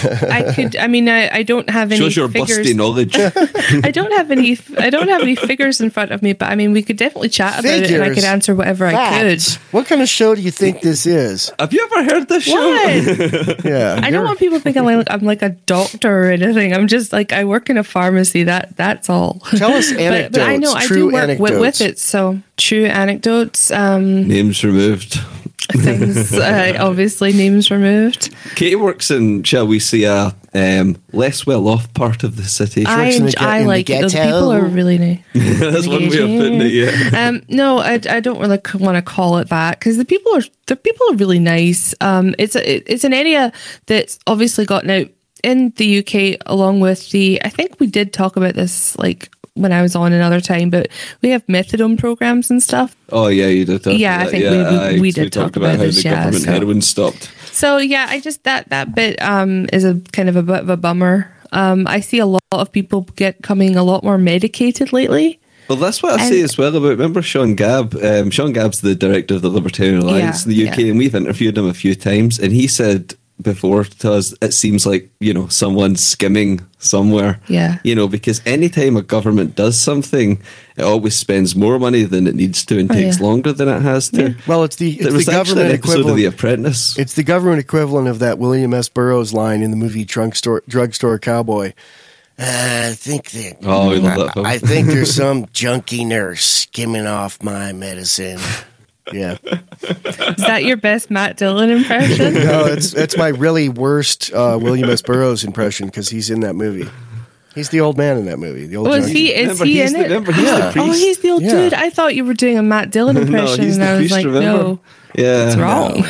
I don't have any. Show us your figures. busty knowledge. I don't have any figures in front of me, but we could definitely chat about it, and I could answer whatever I could. What kind of show do you think this is? Have you ever heard this show? Yeah, I don't want people to think I'm like a doctor or anything. I'm just like I work in a pharmacy. That's all. Tell us anecdotes. But I know I do work with it, so. True anecdotes. Names removed. Things, obviously, names removed. Katie works in, shall we say, a less well-off part of the city. I like it. Those people are really nice. That's one way of putting it. Yeah. No, I don't really want to call it that because the people are really nice. It's an area that's obviously gotten out in the UK, along with I think we did talk about this when I was on another time, but we have methadone programs and stuff. Oh yeah, you did talk about I think we did talk about how this, the government heroin stopped. So yeah, I just that bit is a kind of a bit of a bummer. I see a lot of people coming a lot more medicated lately. Well, that's what I say as well about, remember Sean Gabb? Sean Gabb's the director of the Libertarian Alliance in the UK, and we've interviewed him a few times, and he said before to us, it seems like, someone's skimming somewhere. Yeah. Because anytime a government does something, it always spends more money than it needs to and takes longer than it has to. Yeah. Well, it's the an government equivalent of The Apprentice. It's the government equivalent of that William S. Burroughs line in the movie Drugstore Cowboy. I think that. Oh, we love that film. I think there's some junkie nurse skimming off my medicine. Yeah. Is that your best Matt Dillon impression? No, it's my really worst William S. Burroughs impression because he's in that movie. He's the old man in that movie. The old junkie. Is he in it? He's the priest. Oh, he's the old dude. I thought you were doing a Matt Dillon impression, he's and I was priest, like, remember? no. Yeah. It's wrong.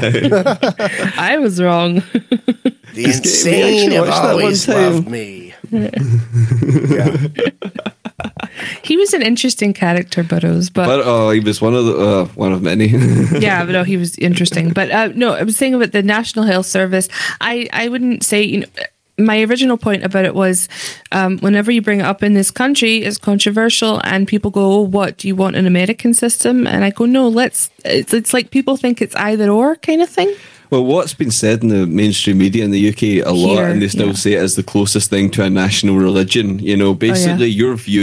I was wrong. The insane have always loved me. Yeah. He was an interesting character, Burroughs. But he was one of many. Yeah, but he was interesting. But no, I was saying about the National Health Service. I wouldn't say, my original point about it was whenever you bring it up in this country, it's controversial, and people go, "Oh, what do you want, an American system?" And I go, "No, it's like people think it's either or kind of thing." Well, what's been said in the mainstream media in the UK a lot, and they still say it as the closest thing to a national religion. Basically you're viewed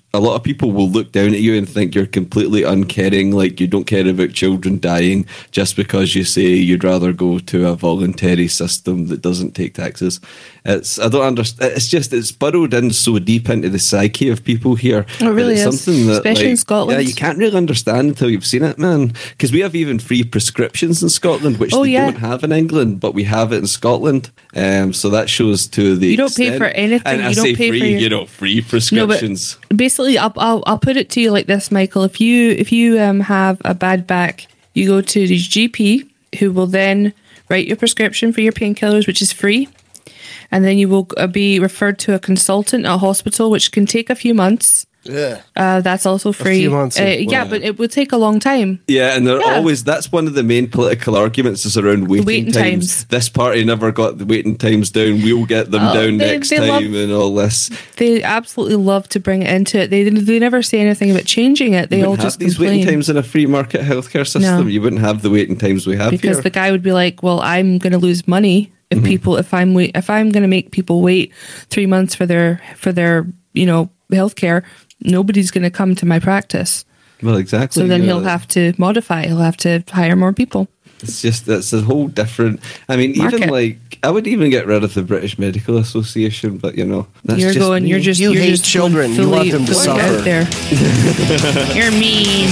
a lot of people will look down at you and think you're completely uncaring, like you don't care about children dying just because you say you'd rather go to a voluntary system that doesn't take taxes. I don't understand. It's burrowed in so deep into the psyche of people here. It really is, something that, especially in Scotland. Yeah, you can't really understand until you've seen it, man. Because we have even free prescriptions in Scotland, which they don't have in England, but we have it in Scotland. So that shows to the you don't pay for anything. And I you don't say pay free, for your... free prescriptions. No, but basically, I'll put it to you like this, Michael. If you have a bad back, you go to the GP, who will then write your prescription for your painkillers, which is free. And then you will be referred to a consultant at a hospital, which can take a few months. Yeah. That's also free. A few months. Yeah, but it would take a long time. Yeah, and they're always, that's one of the main political arguments is around waiting times. This party never got the waiting times down. We'll get them down next time and all this. They absolutely love to bring it into it. They never say anything about changing it. They all just these complain. waiting times in a free market healthcare system. No. You wouldn't have the waiting times we have because here. The guy would be like, well, I'm going to lose money if people, if I'm going to make people wait 3 months for their healthcare, nobody's going to come to my practice. Well, exactly. So then he'll have to modify. He'll have to hire more people. It's just, that's a whole different... I mean, market. Even like... I would even get rid of the British Medical Association, but that's you're just me. You hate just children. You want them to suffer. Out there. You're mean.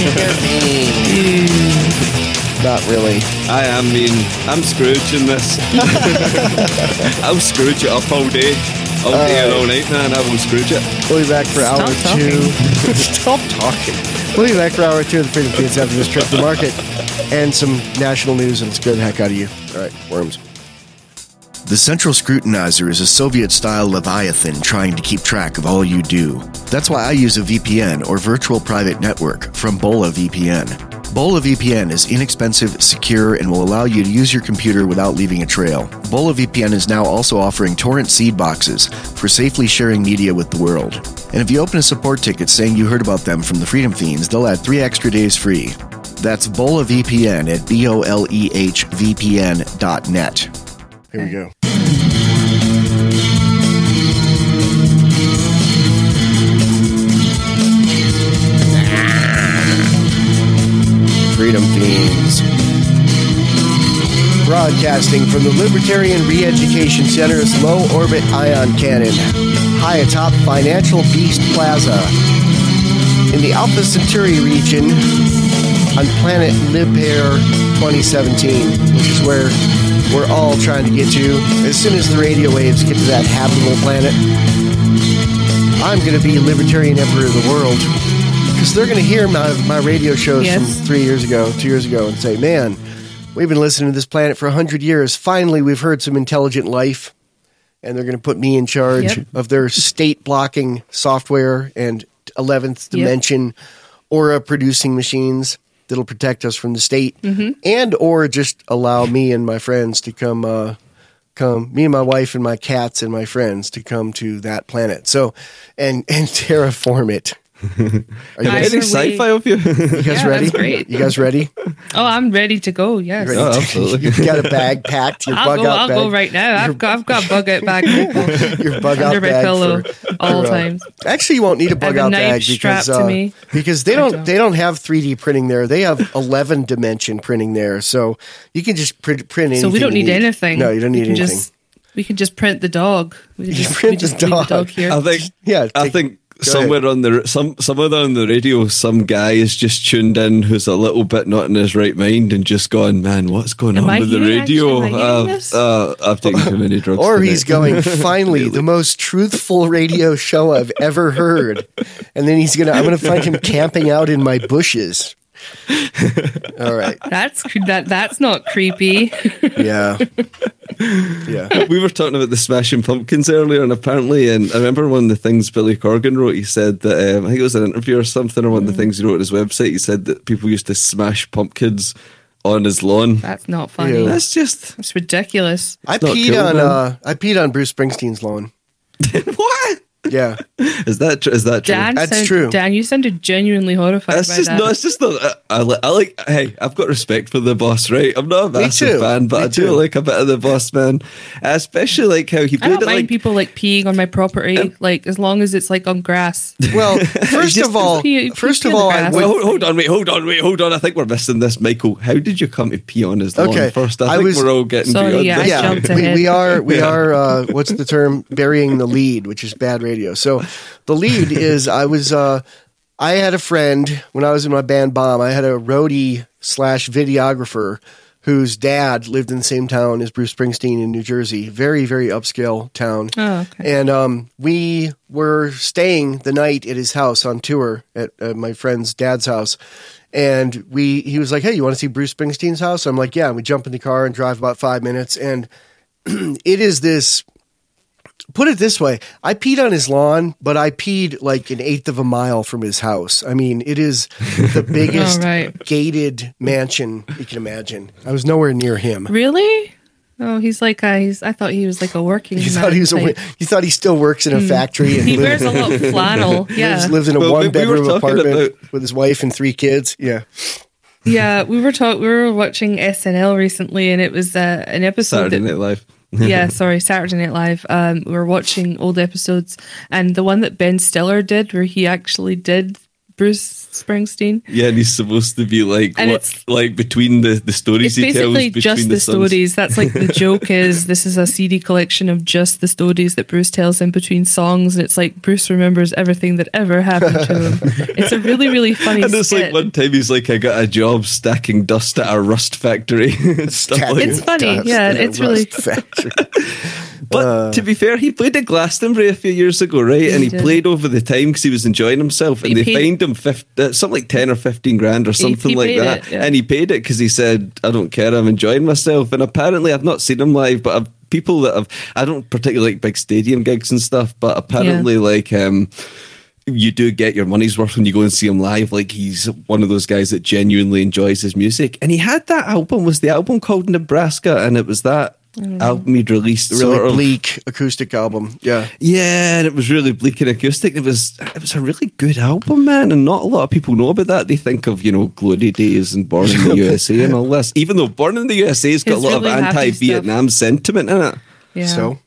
Not really. I am mean. I'm Scrooge in this. I'll Scrooge it up all day. All day and all night, man. I will Scrooge it. We'll be back for hour 2. Stop talking. We'll be back for hour 2 of the Freedom Feeds after this trip to the market and some national news, and let's scare the heck out of you. All right, worms. The Central Scrutinizer is a Soviet-style Leviathan trying to keep track of all you do. That's why I use a VPN, or Virtual Private Network, from Bola VPN. Bola VPN is inexpensive, secure, and will allow you to use your computer without leaving a trail. Bola VPN is now also offering torrent seed boxes for safely sharing media with the world. And if you open a support ticket saying you heard about them from the Freedom Fiends, they'll add 3 extra days free. That's Bola VPN at bolehvpn.net. Here we go. Freedom Fiends. Broadcasting from the Libertarian Re-Education Center's low orbit ion cannon, high atop Financial Beast Plaza, in the Alpha Centauri region on planet Lipair 2017, which is where we're all trying to get to. As soon as the radio waves get to that habitable planet, I'm going to be Libertarian Emperor of the world. Because they're going to hear my radio shows from 2 years ago, and say, man, we've been listening to this planet for 100 years. Finally, we've heard some intelligent life. And they're going to put me in charge of their state blocking software and 11th dimension aura producing machines that'll protect us from the state, and or just allow me and my friends to come, me and my wife and my cats and my friends to come to that planet. So, and terraform it. Are you getting sci-fi of you? You guys ready? That's great. You guys ready? Oh, I'm ready to go. Yes. Oh, absolutely. You've got a bag packed. Your bug out bag. I'll go right now. I've got bug out bag. Your bug under out my bag pillow all times. Actually, you won't need a bug out bag because they don't have 3D printing there. They have 11 dimension printing there, so you can just print anything. So we don't need anything. No, you don't need anything. We can just print the dog. We can just print the dog here. I think. Somewhere on the radio, some guy is just tuned in who's a little bit not in his right mind and just going, man, what's going on with the radio? I've taken too many drugs. Or he's going, finally, the most truthful radio show I've ever heard. And then I'm gonna find him camping out in my bushes. All right. That's not creepy. Yeah. We were talking about the Smashing Pumpkins earlier, and apparently, and I remember one of the things Billy Corgan wrote, he said that, I think it was an interview or something, or one of the things he wrote on his website, he said that people used to smash pumpkins on his lawn. That's not funny. Yeah. That's ridiculous. I peed on Bruce Springsteen's lawn. What? Yeah. Is that true? That's true. Dan, you sounded genuinely horrified by that. No, it's just not. I like. Hey, I've got respect for the boss, right? I'm not a massive fan, but I do like a bit of the boss, man. Especially like how he played I don't it. mind Like people like peeing on my property, like as long as it's like on grass. Well, first of all, hold on. I think we're missing this, Michael. How did you come to pee on his lawn first? I think we're all getting beyond this. We are. What's the term? Burying the lead, which is bad radio. So the lead is I had a friend when I was in my band Bomb. I had a roadie / videographer whose dad lived in the same town as Bruce Springsteen in New Jersey. Very, very upscale town. Oh, okay. And we were staying the night at his house on tour at my friend's dad's house. And he was like, "Hey, you want to see Bruce Springsteen's house?" I'm like, "Yeah." And we jump in the car and drive about 5 minutes. And it is this... Put it this way, I peed on his lawn, but I peed like an eighth of a mile from his house. I mean, it is the biggest gated mansion you can imagine. I was nowhere near him. Really? Oh, he's like I thought he was like a working. You thought he was you thought he still works in a factory. And he wears a lot of flannel. Yeah, lives in a one-bedroom apartment with his wife and 3 kids. Yeah. Yeah, we were watching SNL recently, and it was an episode Saturday Night Live. Saturday Night Live. We were watching old episodes, and the one that Ben Stiller did, where he actually did Bruce Springsteen. Yeah, and he's supposed to be like between the stories he tells. It's basically just the stories. That's like the joke is this is a CD collection of just the stories that Bruce tells in between songs, and it's like Bruce remembers everything that ever happened to him. It's a really, really funny and it's skit. like one time he's like, "I got a job stacking dust at a rust factory." Stuff like it's funny. Yeah, it's really factory. But to be fair, he played at Glastonbury a few years ago, right? And he played over the time because he was enjoying himself. And they fined him something like 10 or 15 grand or something like that. And he paid it because he said, "I don't care, I'm enjoying myself." And apparently, I've not seen him live, but people that I don't particularly like big stadium gigs and stuff, but apparently you do get your money's worth when you go and see him live. Like, he's one of those guys that genuinely enjoys his music. And he had that album, was the album called Nebraska, and it was that album he'd released, really bleak acoustic album. Yeah, and it was really bleak and acoustic. It was a really good album, man, and not a lot of people know about that. They think of Glory Days and Born in the USA and all this, even though Born in the USA's got a lot really of anti-Vietnam sentiment in it. Yeah. So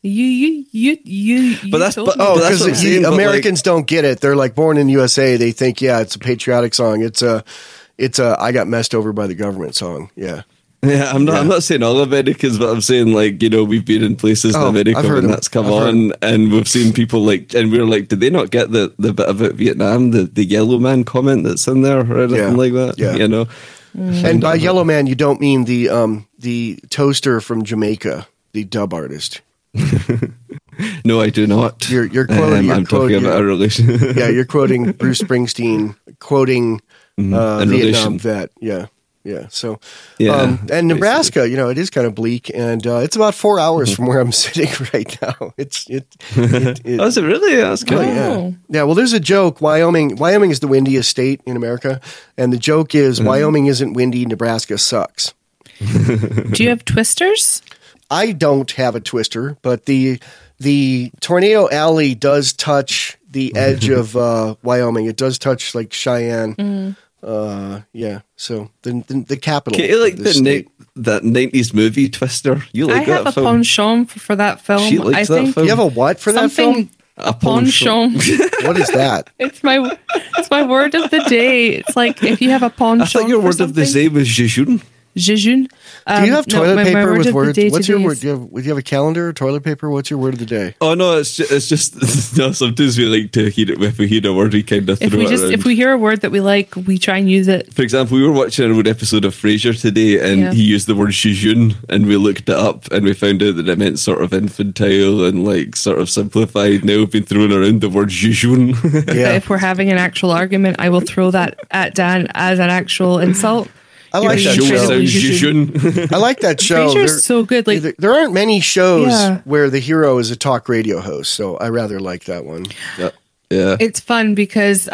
because Americans don't get it. They're like, Born in the USA, they think it's a patriotic song. It's a I got messed over by the government song. Yeah, I'm not saying all Americans, but I'm saying we've been in places in America when that's come on, and we've seen people and we're like, did they not get the bit about Vietnam, the yellow man comment that's in there or anything like that? Yeah. And by yellow man, you don't mean the toaster from Jamaica, the dub artist. No, I do not. You're quoting. I'm talking about a relation. Yeah, you're quoting Bruce Springsteen, quoting Vietnam vet. Yeah. So, and Nebraska, it is kind of bleak, and it's about 4 hours from where I'm sitting right now. Is it really? That's good. Yeah. Well, there's a joke. Wyoming is the windiest state in America, and the joke is Wyoming isn't windy. Nebraska sucks. Do you have twisters? I don't have a twister, but the Tornado Alley does touch the edge of Wyoming. It does touch like Cheyenne. So the capital. Okay, like that 90s movie Twister. You like that film? I have a penchant for that film. She likes that film. You have a what for that film? A penchant. What is that? It's my word of the day. It's like if you have a penchant. I thought your word of the day was jejun. Jejun. Do you have toilet paper with words? What's your word? Do you have a calendar or toilet paper? What's your word of the day? Oh no, it's just no, sometimes we like to hear it. If we hear a word, we kind of throw it around. If we hear a word that we like, we try and use it. For example, we were watching an old episode of Frasier today, and he used the word jejun, and we looked it up, and we found out that it meant sort of infantile and like sort of simplified. Now we've been throwing around the word jejun. Yeah. If we're having an actual argument, I will throw that at Dan as an actual insult. I like that show. I like that show. Frasier's so good. Like there aren't many shows where the hero is a talk radio host, so I rather like that one. Yeah. It's fun because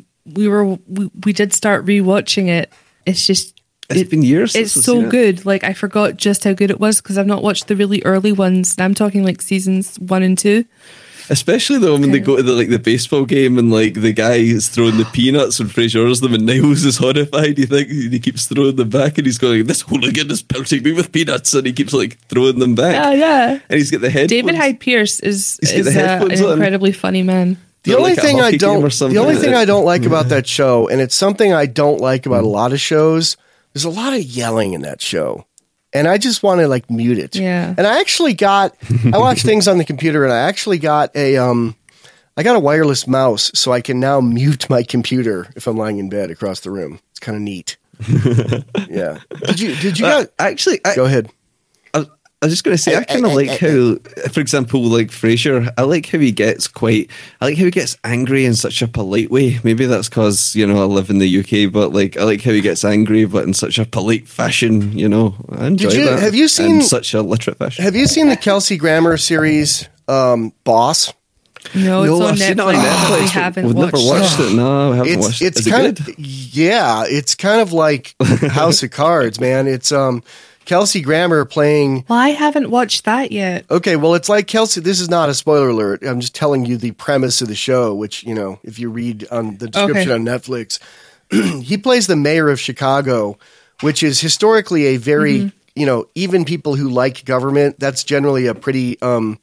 we did start rewatching it. It's been years. It's so good. Like I forgot just how good it was because I've not watched the really early ones. And I'm talking like seasons 1 and 2. Especially though when they go to the baseball game and like the guy is throwing the peanuts and Frasier's them and Niles is horrified. You think he keeps throwing them back and he's going, "This hooligan is pelting me with peanuts," and he keeps like throwing them back. Yeah. And he's got the headphones. David Hyde Pierce is an headphones on. incredibly funny man. The only thing I don't like about that show, and it's something I don't like about a lot of shows, there's a lot of yelling in that show. And I just want to like mute it. Yeah. And I watch things on the computer, and I actually got I got a wireless mouse, so I can now mute my computer if I'm lying in bed across the room. It's kind of neat. Yeah. Did you go ahead. I was just going to say, I kind of like how, for example, like Frasier, I like how he gets angry in such a polite way. Maybe that's because, I live in the UK, but like, I like how he gets angry, but in such a polite fashion, I enjoy that. Have you seen in such a literate fashion? Have you seen the Kelsey Grammer series, Boss? No, it's I've seen it on Netflix. We've never watched it. No, I haven't watched it. It's kind of, it's kind of like House of Cards, man. It's, Kelsey Grammer playing... Well, I haven't watched that yet. Okay, well, it's like Kelsey... This is not a spoiler alert. I'm just telling you the premise of the show, which, if you read on the description on Netflix, he plays the mayor of Chicago, which is historically a very, even people who like government, that's generally a pretty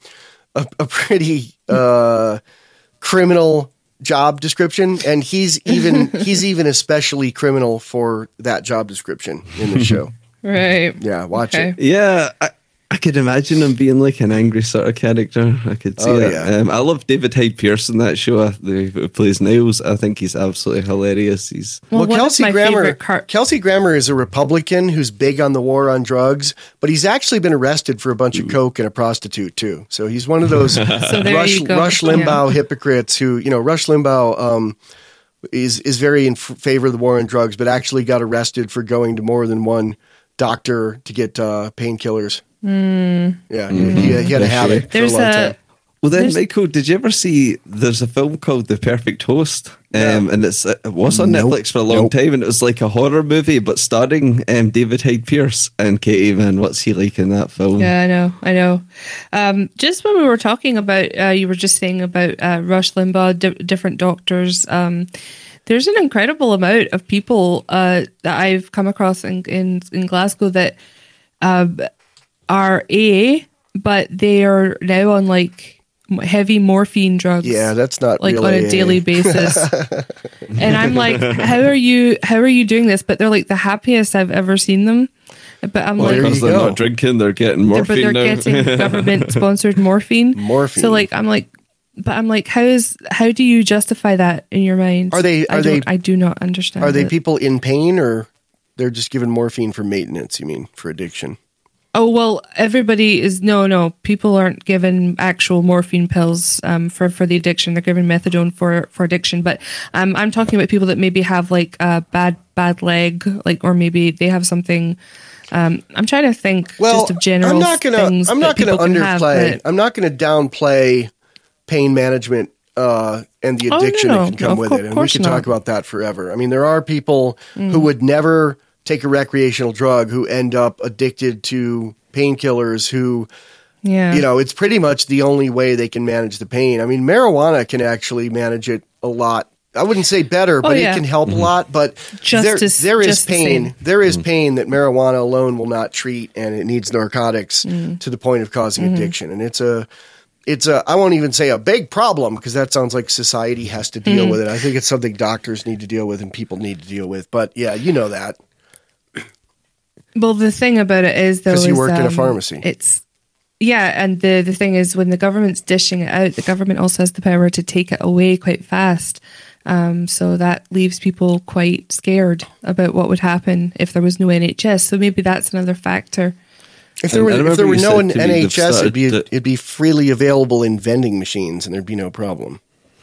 criminal job description. And he's even especially criminal for that job description in the show. Right. Yeah, watch it. Yeah, I could imagine him being like an angry sort of character. I could see that. Yeah. I love David Hyde Pierce in that show. Who plays Niles. I think he's absolutely hilarious. Kelsey Grammer is a Republican who's big on the war on drugs, but he's actually been arrested for a bunch of coke and a prostitute too. So he's one of those Rush Limbaugh hypocrites who, Rush Limbaugh is very in favor of the war on drugs, but actually got arrested for going to more than one doctor to get painkillers. Yeah, he had a habit for a long time. Well, then, Michael, did you ever see? There's a film called The Perfect Host, and it was on Netflix for a long time, and it was like a horror movie, but starring David Hyde Pierce. And Katie, man, what's he like in that film? Yeah, I know. Just when we were talking about, you were just saying about Rush Limbaugh, different doctors. There's an incredible amount of people that I've come across in Glasgow that are AA, but they are now on like heavy morphine drugs. Yeah, that's not like real on AA. a daily basis. And I'm like, how are you doing this? But they're like the happiest I've ever seen them. But I'm like, because they're not drinking, they're getting morphine. But they're now. getting government sponsored morphine. So like, I'm like, how do you justify that in your mind? I do not understand. Are they people in pain, or they're just given morphine for maintenance? You mean for addiction? Oh, well, everybody is no. People aren't given actual morphine pills for the addiction. They're given methadone for addiction. But I'm talking about people that maybe have like a bad leg, like, or maybe they have something. I'm trying to think just of general things. I'm not going to underplay. I'm not going to downplay pain management and the addiction that can come with it. And we can talk about that forever. I mean, there are people who would never take a recreational drug who end up addicted to painkillers who, it's pretty much the only way they can manage the pain. I mean, marijuana can actually manage it a lot. I wouldn't say better, but it can help a lot. But there is pain. There is pain that marijuana alone will not treat, and it needs narcotics to the point of causing addiction. And it's a I won't even say a big problem, because that sounds like society has to deal with it. I think it's something doctors need to deal with and people need to deal with. But yeah, you know that. Well, the thing about it is, though, because you work in a pharmacy. And the thing is, when the government's dishing it out, the government also has the power to take it away quite fast. So that leaves people quite scared about what would happen if there was no NHS. So maybe that's another factor. If there were no NHS, it'd be freely available in vending machines, and there'd be no problem.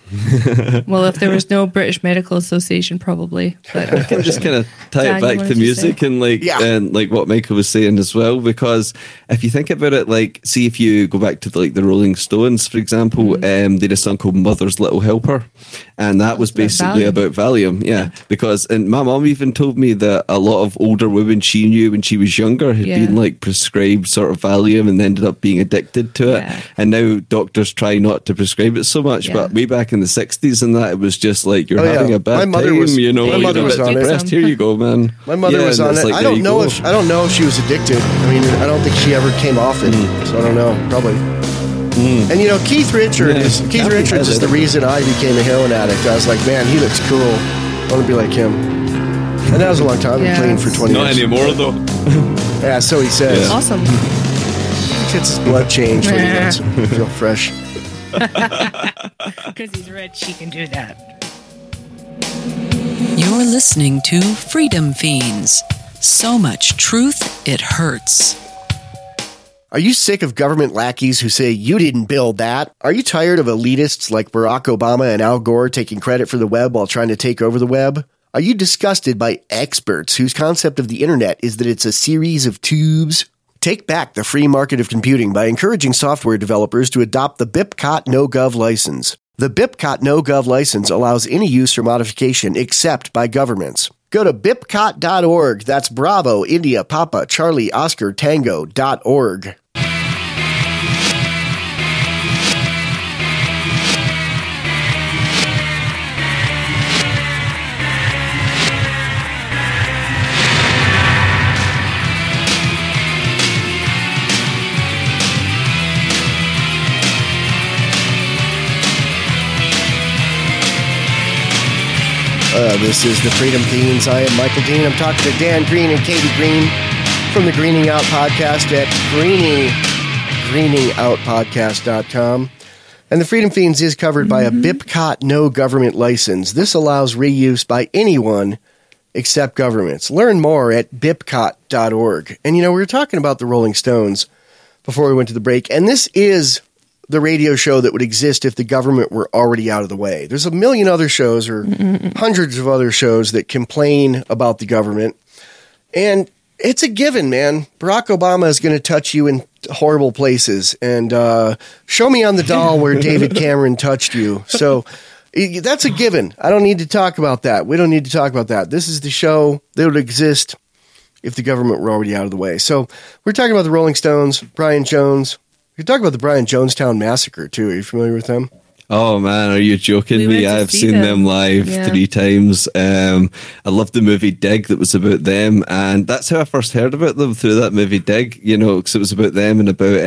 Well, if there was no British Medical Association, probably. But I can just kind of tie Dan, it you back wanted to to music say? and like what Michael was saying as well. Because if you think about it, like, see if you go back to the Rolling Stones, for example, they did a song called "Mother's Little Helper," and that was basically about Valium. Yeah, because and my mom even told me that a lot of older women she knew when she was younger had been like prescribed sort of Valium and ended up being addicted to it. And now doctors try not to prescribe it so much, but way back in the 60s and that, it was just like you're having a bad time. My mother was on it. Here you go, man. My mother was on it. Like, I don't know if she was addicted. I mean, I don't think she ever came off it, so I don't know. Probably. And you know, Keith Richards is the reason I became a heroin addict. I was like, man, he looks cool. I want to be like him. And that was a long time. I've been clean for 20 years. Not anymore, though. Yeah, so he says. Awesome. He gets his blood changed when he gets feel fresh. Because he's rich, he can do that. You're listening to Freedom Fiends. So much truth, it hurts. Are you sick of government lackeys who say you didn't build that? Are you tired of elitists like Barack Obama and Al Gore taking credit for the web while trying to take over the web? Are you disgusted by experts whose concept of the internet is that it's a series of tubes? Take back the free market of computing by encouraging software developers to adopt the BIPCOT No-Gov license. The BIPCOT No-Gov license allows any use or modification except by governments. Go to bipcot.org. That's Bravo, India, Papa, Charlie, Oscar, Tango.org. This is the Freedom Fiends. I am Michael Dean. I'm talking to Dan Green and Katie Green from the Greening Out Podcast at greeningoutpodcast.com. And the Freedom Fiends is covered by a BIPCOT no government license. This allows reuse by anyone except governments. Learn more at bipcot.org. And, you know, we were talking about the Rolling Stones before we went to the break, and this is the radio show that would exist if the government were already out of the way. There's a million other shows or hundreds of other shows that complain about the government. And it's a given, man. Barack Obama is going to touch you in horrible places. And show me on the doll where David Cameron touched you. So that's a given. I don't need to talk about that. We don't need to talk about that. This is the show that would exist if the government were already out of the way. So we're talking about the Rolling Stones, Brian Jones. We could talk about the Brian Jonestown Massacre, too. Are you familiar with them? Oh, man, are you joking me? I've seen them live 3 times. I loved the movie Dig that was about them, and that's how I first heard about them, through that movie Dig, you know, because it was about them and about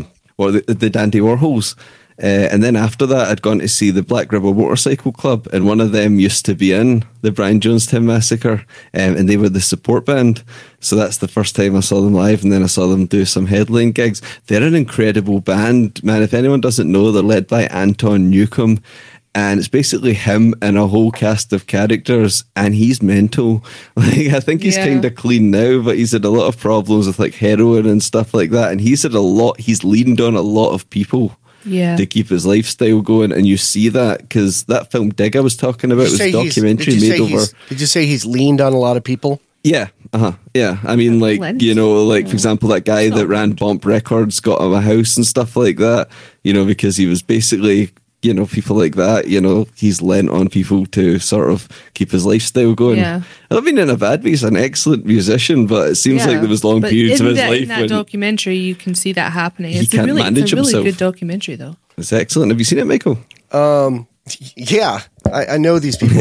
the Dandy Warhols. And then after that, I'd gone to see the Black Rebel Motorcycle Club, and one of them used to be in the Brian Jonestown Massacre, and they were the support band. So that's the first time I saw them live, and then I saw them do some headline gigs. They're an incredible band, man. If anyone doesn't know, they're led by Anton Newcomb, and it's basically him and a whole cast of characters, and he's mental. Like, I think he's kind of clean now, but he's had a lot of problems with like heroin and stuff like that, and he's leaned on a lot of people to keep his lifestyle going, and you see that because that film Dig I was talking about was a documentary made over. Did you say he's leaned on a lot of people? Yeah, yeah. I mean, like, you know, like, for example, that guy that ran Bump Records got him a house and stuff like that, you know, because he was basically, you know, people like that, you know, he's lent on people to sort of keep his lifestyle going. Yeah. I mean, in a bad way, he's an excellent musician, but it seems like there was long periods of his life. In that documentary, you can see that happening. It's can't manage a really himself. Good documentary, though. It's excellent. Have you seen it, Michael? Yeah, I know these people.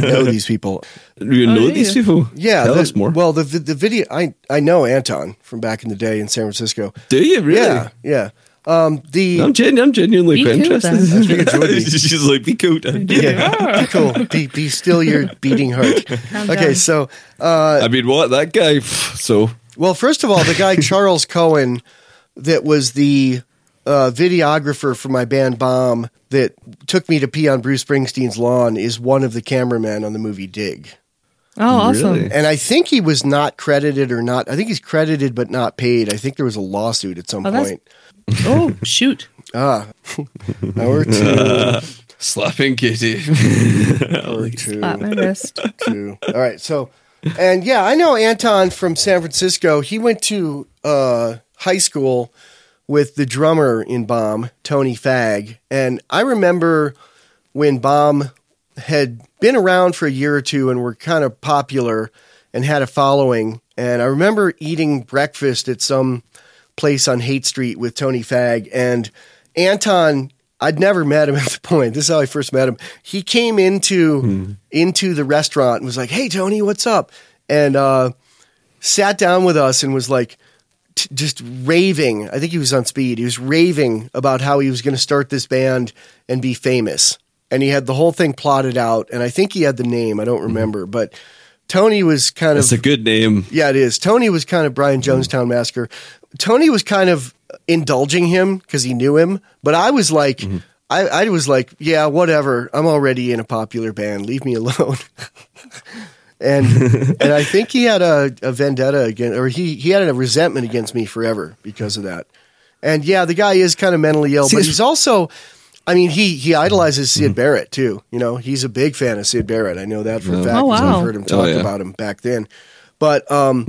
You know these people? Yeah. Tell us more. Well, the video, I know Anton from back in the day in San Francisco. Do you really? Yeah. I'm genuinely quite interested. I figured you would be. She's like, be cool, Dan. Yeah, be cool. Be still your beating heart. Okay, so. I mean, what? That guy, so. Well, first of all, the guy Charles Cohen that was the videographer for my band Bomb that took me to pee on Bruce Springsteen's lawn is one of the cameramen on the movie Dig. Oh, awesome. Really? And I think he was not credited or not. I think he's credited but not paid. I think there was a lawsuit at some point. Oh, shoot. Now we're to Slapping Katie. Or two. Slap my wrist. Two. All right. So, and yeah, I know Anton from San Francisco. He went to high school with the drummer in Bomb, Tony Fagg. And I remember when Bomb had been around for a year or two and were kind of popular and had a following. And I remember eating breakfast at some place on Haight Street with Tony Fagg. And Anton, I'd never met him at the point. This is how I first met him. He came into the restaurant and was like, "Hey, Tony, what's up?" And sat down with us and was like, just raving. I think he was on speed. He was raving about how he was going to start this band and be famous. And he had the whole thing plotted out. And I think he had the name. I don't remember. But Tony was kind of... It's a good name. Yeah, it is. Tony was kind of Brian Jonestown Massacre. Tony was kind of indulging him because he knew him. But I was like... I was like, yeah, whatever. I'm already in a popular band. Leave me alone. And I think he had a vendetta against, or he had a resentment against me forever because of that. And yeah, the guy is kind of mentally ill, but he's also, I mean, he idolizes Syd Barrett too. You know, he's a big fan of Syd Barrett. I know that for a fact because I've heard him talk about him back then. But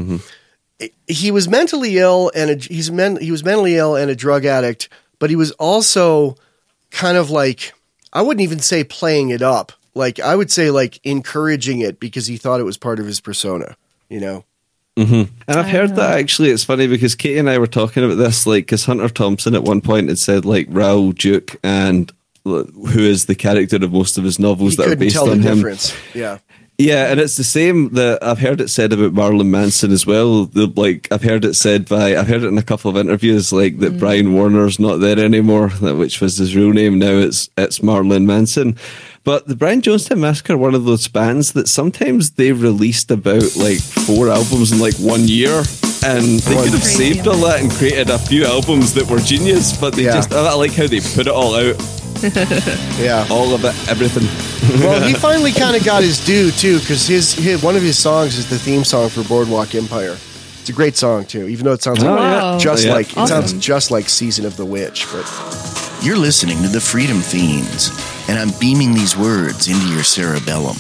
he was mentally ill, and he was mentally ill and a drug addict. But he was also kind of like, I wouldn't even say playing it up. Like, I would say, like, encouraging it because he thought it was part of his persona, you know? And I've heard that, actually. It's funny because Katie and I were talking about this, like, because Hunter Thompson at one point had said, like, Raoul Duke, and who is the character of most of his novels that are based on him. He couldn't tell the difference, yeah. Yeah, and it's the same that I've heard it said about Marilyn Manson as well. I've heard it in a couple of interviews, like that Brian Warner's not there anymore, which was his real name. Now it's Marilyn Manson. But the Brian Jonestown Massacre are one of those bands that sometimes they released about like 4 albums in like 1 year. And they could have saved all that and created a few albums that were genius, but they I like how they put it all out. Yeah, all of it, everything. Well, he finally kind of got his due too, because one of his songs is the theme song for Boardwalk Empire. It's a great song too, even though it sounds it sounds just like Season of the Witch. But you're listening to the Freedom Fiends, and I'm beaming these words into your cerebellum.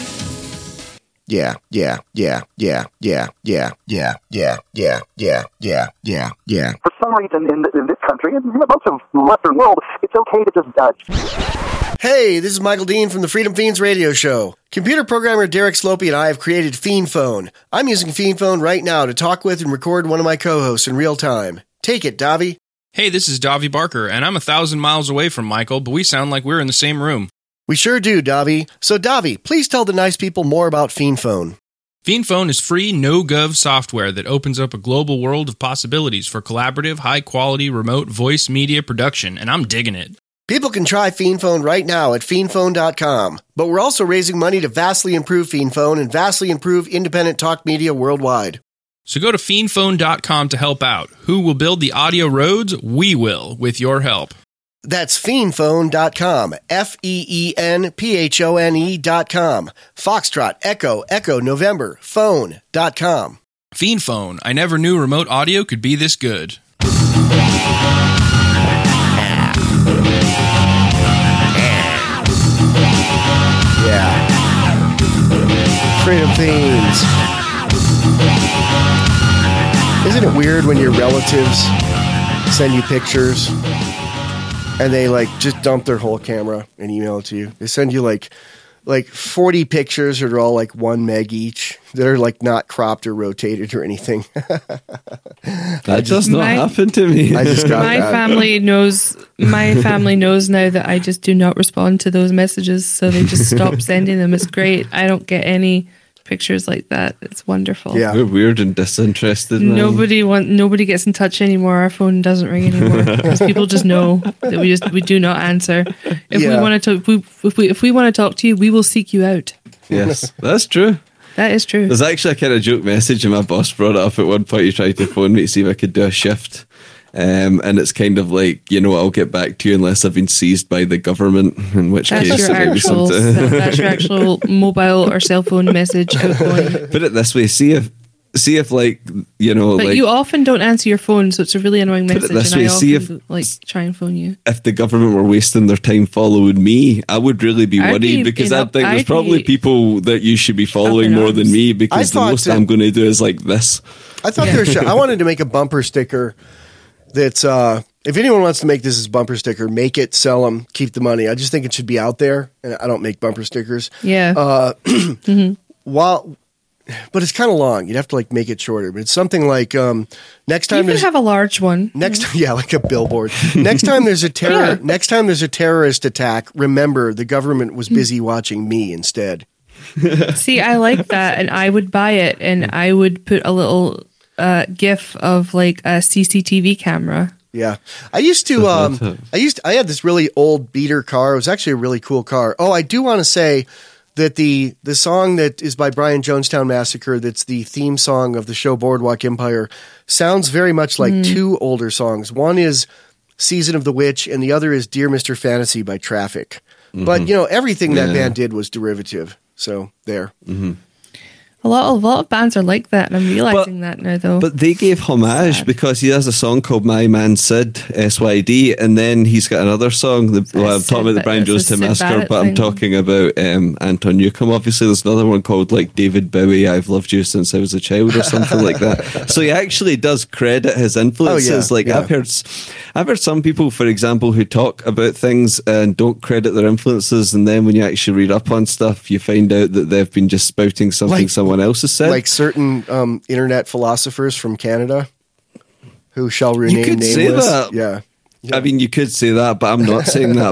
Yeah. For some reason in this country, and most of the Western world, it's okay to just Hey, this is Michael Dean from the Freedom Fiends radio show. Computer programmer Derek Slopey and I have created FiendPhone. I'm using FiendPhone right now to talk with and record one of my co-hosts in real time. Take it, Davi. Hey, this is Davi Barker, and I'm 1,000 miles away from Michael, but we sound like we're in the same room. We sure do, Davi. So, Davi, please tell the nice people more about FiendPhone. FiendPhone is free, no-gov software that opens up a global world of possibilities for collaborative, high-quality, remote voice media production, and I'm digging it. People can try FiendPhone right now at fiendphone.com, but we're also raising money to vastly improve FiendPhone and vastly improve independent talk media worldwide. So go to fiendphone.com to help out. Who will build the audio roads? We will, with your help. That's fiendphone.com, FEENPHONE.com, Foxtrot, Echo, November, phone.com. FiendPhone. I never knew remote audio could be this good. Yeah. Freedom Fiends. Isn't it weird when your relatives send you pictures and they like just dump their whole camera and email it to you? They send you like 40 pictures that are all like 1 meg each. That are like not cropped or rotated or anything. That does not happen to me. I just got my that. family knows now that I just do not respond to those messages, so they just stop sending them. It's great. I don't get any pictures like that. It's wonderful. Yeah, we're weird and disinterested. Nobody gets in touch anymore. Our phone doesn't ring anymore because people just know that we do not answer. If we want to talk, if we want to talk to you, we will seek you out. Yes, that's true. That is true. There's actually a kind of joke message, and my boss brought it up at one point. He tried to phone me to see if I could do a shift. And it's kind of like, I'll get back to you unless I've been seized by the government, in which case that's your actual mobile or cell phone message outgoing. Put it this way, see see if like, you know, but like you often don't answer your phone, so it's a really annoying message. this And way, I see often like try and phone you. if the government were wasting their time following me, I would really be I'd worried be because in I up- think there's I'd probably be people that you should be following in more than arms. me because the thought most that- I'm going to do is like this. I thought I wanted to make a bumper sticker that's, if anyone wants to make this as a bumper sticker, make it, sell them, keep the money. I just think it should be out there, and I don't make bumper stickers. Yeah. But it's kind of long. You'd have to like make it shorter. But it's something like next time You can have a large one. yeah, like a billboard. Next time there's a next time there's a terrorist attack, remember the government was busy watching me instead. See, I like that, and I would buy it, and I would put a little GIF of like a CCTV camera. Yeah. I used to I had this really old beater car. It was actually a really cool car. Oh, I do want to say that the song that is by Brian Jonestown Massacre, that's the theme song of the show Boardwalk Empire, sounds very much like two older songs. One is Season of the Witch, and the other is Dear Mr. Fantasy by Traffic. But, you know, everything that band did was derivative. So there. A lot of bands are like that, and I'm realizing that now, though. But they gave homage because he has a song called My Man Sid, SYD, and then he's got another song. I'm talking about the Brian Jonestown Massacre, but I'm talking about Anton Newcomb. Obviously, there's another one called like David Bowie, I've Loved You Since I Was a Child, or something like that. So he actually does credit his influences. I've heard some people, for example, who talk about things and don't credit their influences, and then when you actually read up on stuff, you find out that they've been just spouting something someone else has said. Like certain internet philosophers from Canada who shall remain you could nameless. say that. Yeah. I mean, you could say that, but I'm not saying that.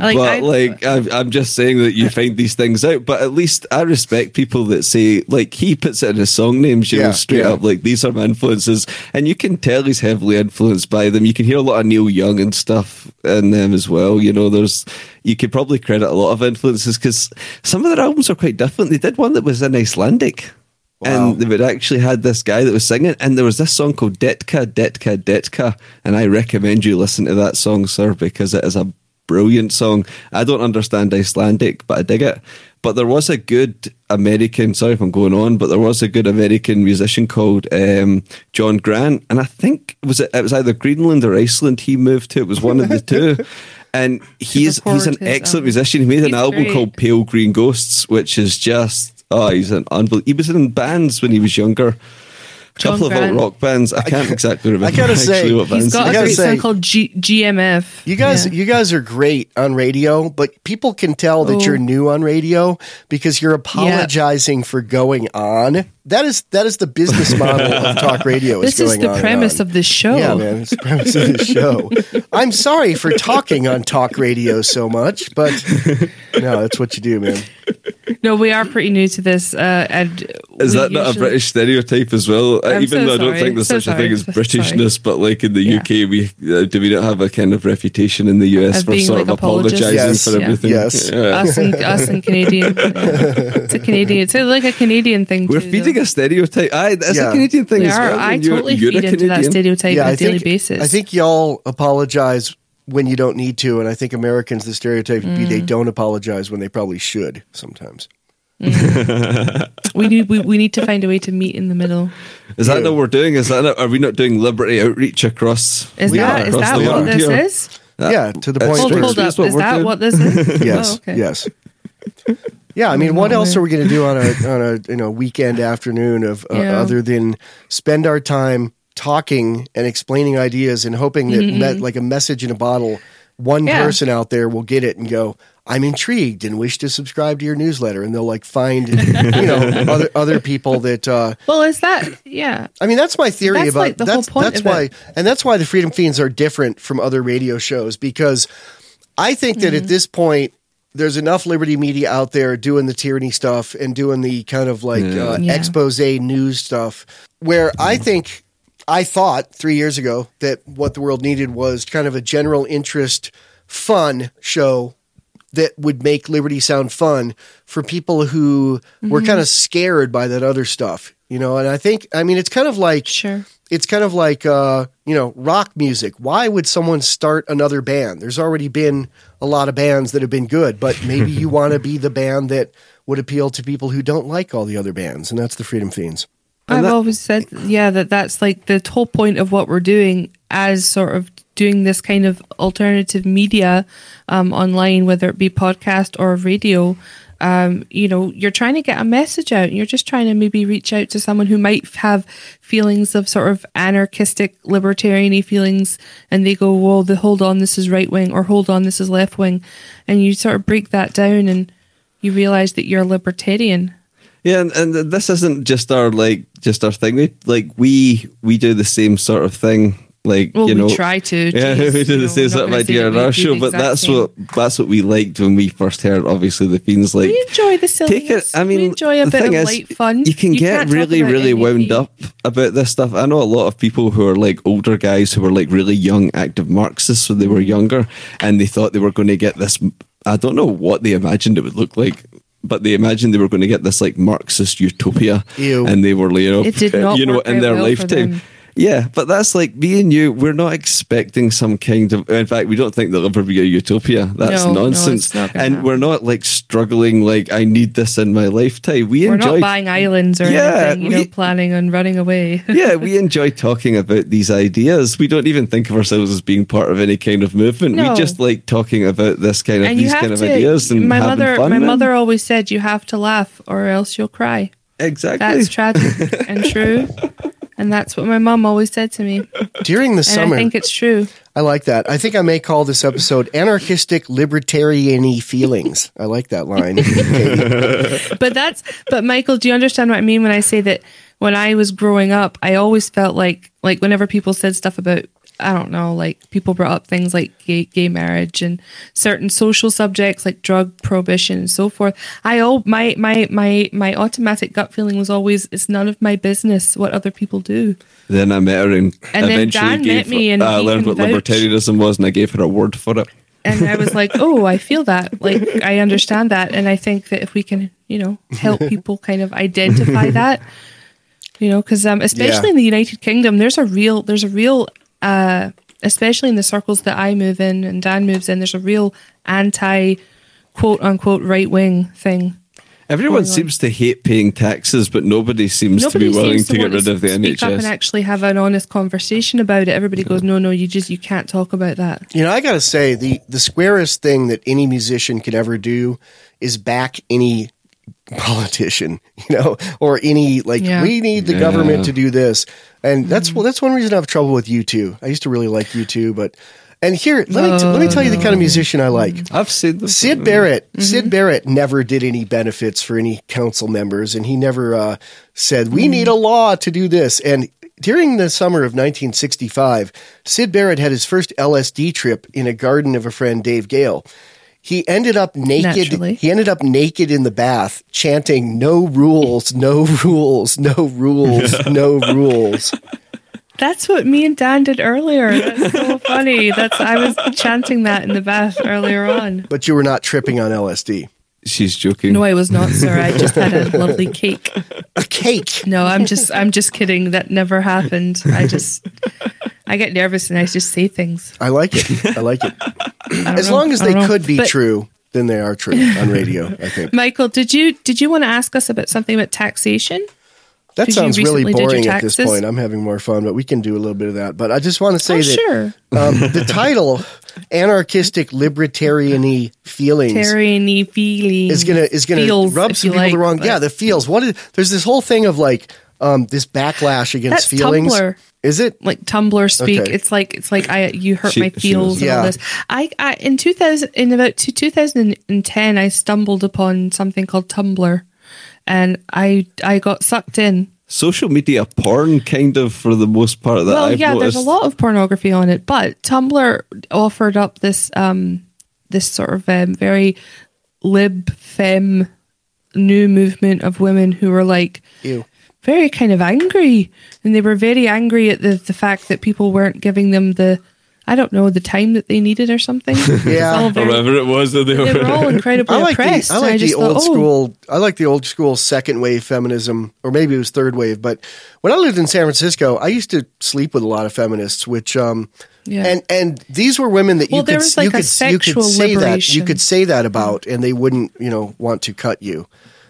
I'm just saying that you find these things out. But at least I respect people that say, like, he puts it in his song names, you know, straight up, like, these are my influences. And you can tell he's heavily influenced by them. You can hear a lot of Neil Young and stuff in them as well. You know, you could probably credit a lot of influences because some of their albums are quite different. They did one that was in Icelandic. Wow. And they actually had this guy that was singing, and there was this song called Detka, Detka, Detka, and I recommend you listen to that song, sir, because it is a brilliant song. I don't understand Icelandic, but I dig it. But there was a good American, sorry if I'm going on, but there was a good American musician called John Grant, and I think it was either Greenland or Iceland he moved to. It was one of the two. And he's an excellent musician. He made an album called Pale Green Ghosts, which is just... Oh, he's an unbelievable. He was in bands when he was younger. A couple of alt rock bands. I can't exactly remember. I gotta say, what bands. He's got a great song called GMF. You guys are great on radio, but people can tell that you're new on radio because you're apologizing for going on. That is the business model of talk radio. This is the premise of the show. Yeah, man, it's the premise of the show. I'm sorry for talking on talk radio so much, but no, that's what you do, man. No, we are pretty new to this. And is that not a British stereotype as well? Even though I don't think there's such a thing as Britishness, but like in the UK, we do we not have a kind of reputation in the US for sort of apologising for everything? Yes, us and Canadian. It's a Canadian. It's like a Canadian thing. We're feeding a stereotype. That's a Canadian thing as well. I totally feed into that stereotype on a daily basis. I think y'all apologize when you don't need to, and I think Americans, the stereotype would be they don't apologize when they probably should sometimes. We need to find a way to meet in the middle. Is that what we're doing? Are we not doing Liberty outreach across? Is that what this is? Yeah, to the point. Hold up. Is that what this is? Yes. Okay. Yes. Yeah, I mean, what else are we going to do on a weekend afternoon of other than spend our time talking and explaining ideas and hoping that like a message in a bottle, one person out there will get it and go, I'm intrigued and wish to subscribe to your newsletter, and they'll like find other people that. Well, is that I mean, that's my theory that's about like the whole point that's why, and that's why the Freedom Fiends are different from other radio shows, because I think that at this point, there's enough Liberty Media out there doing the tyranny stuff and doing the kind of like expose news stuff, where I thought 3 years ago that what the world needed was kind of a general interest, fun show that would make Liberty sound fun for people who were kind of scared by that other stuff, you know? And I mean, it's kind of like, it's kind of like, rock music. Why would someone start another band? There's already been a lot of bands that have been good, but maybe you want to be the band that would appeal to people who don't like all the other bands. And that's the Freedom Fiends. I've always said, that's like the whole point of what we're doing as sort of doing this kind of alternative media online, whether it be podcast or radio. You're trying to get a message out. You're just trying to maybe reach out to someone who might have feelings of sort of anarchistic, libertarian-y feelings, and they go, well, hold on, this is right wing, or hold on, this is left wing. And you sort of break that down and you realize that you're a libertarian. Yeah, and this isn't just our thing. We do the same sort of thing. We try to. Yeah, we do the same sort of idea on our show, but that's what we liked when we first heard. Obviously, the Fiends we enjoy the silliness. We enjoy a bit of light fun. You can get really, really wound up about this stuff. I know a lot of people who are like older guys who were like really young, active Marxists when they were younger, and they thought they were going to get this. I don't know what they imagined it would look like, but they imagined they were going to get this like Marxist utopia. Ew. And they were, it did not work in their well lifetime. Yeah, but that's like me and you. We're not expecting some kind of. In fact, we don't think there'll ever be a utopia. That's nonsense. And we're not like struggling. Like I need this in my lifetime. We're not buying islands or anything. Planning on running away. Yeah, we enjoy talking about these ideas. We don't even think of ourselves as being part of any kind of movement. No. We just like talking about these kind of ideas and having fun. My mother always said, "You have to laugh, or else you'll cry." Exactly. That's tragic and true. And that's what my mom always said to me. During the summer. I think it's true. I like that. I think I may call this episode Anarchistic Libertarian-y Feelings. I like that line. But Michael, do you understand what I mean when I say that when I was growing up, I always felt like whenever people said stuff about, I don't know, like people brought up things like gay marriage and certain social subjects like drug prohibition and so forth. My automatic gut feeling was always, it's none of my business what other people do. Then I met her and then Dan met me and I learned what libertarianism was, and I gave her a word for it. And I was like, oh, I feel that. Like, I understand that. And I think that if we can, help people kind of identify that, because especially in the United Kingdom, there's a real especially in the circles that I move in and Dan moves in, there's a real anti quote unquote right wing thing. Everyone seems to hate paying taxes, but nobody seems to be willing to get rid of the NHS. Speak up and actually have an honest conversation about it. Everybody goes, no, you can't talk about that. I got to say, the squarest thing that any musician could ever do is back any politician, or any we need the government to do this. And that's one reason I have trouble with U2. I used to really like U2, but here let me tell you the kind of musician I like. I've seen them. Sid Barrett. Sid Barrett never did any benefits for any council members, and he never said we need a law to do this. And during the summer of 1965, Sid Barrett had his first LSD trip in a garden of a friend, Dave Gale. He ended up naked. Naturally. He ended up naked in the bath, chanting "No rules, no rules, no rules, no rules." That's what me and Dan did earlier. That's so funny. I was chanting that in the bath earlier on. But you were not tripping on LSD. She's joking. No, I was not, sir. I just had a lovely cake. A cake? No, I'm just kidding. That never happened. I get nervous and I just say things. I like it. As long as they could be true, then they are true on radio, I think. Michael, did you want to ask us about something about taxation? That sounds really boring at this point. I'm having more fun, but we can do a little bit of that. But I just want to say the title, Anarchistic Libertarian-y Feelings, is gonna rub some people the wrong. Yeah, the feels. There's this whole thing of this backlash against feelings. Tumblr. Is it like Tumblr speak? Okay. It's like you hurt my feels and all this. In about 2010, I stumbled upon something called Tumblr. And I got sucked in. Social media porn, kind of, for the most part of that. I've noticed. There's a lot of pornography on it, but Tumblr offered up this this sort of very lib femme new movement of women who were very kind of angry, and they were very angry at the fact that people weren't giving them the time that they needed or something. Yeah. Whatever it was that they were all incredibly oppressed. I like the old school second wave feminism, or maybe it was third wave. But when I lived in San Francisco, I used to sleep with a lot of feminists, which and these were women that you could say that about, and they wouldn't want to cut you.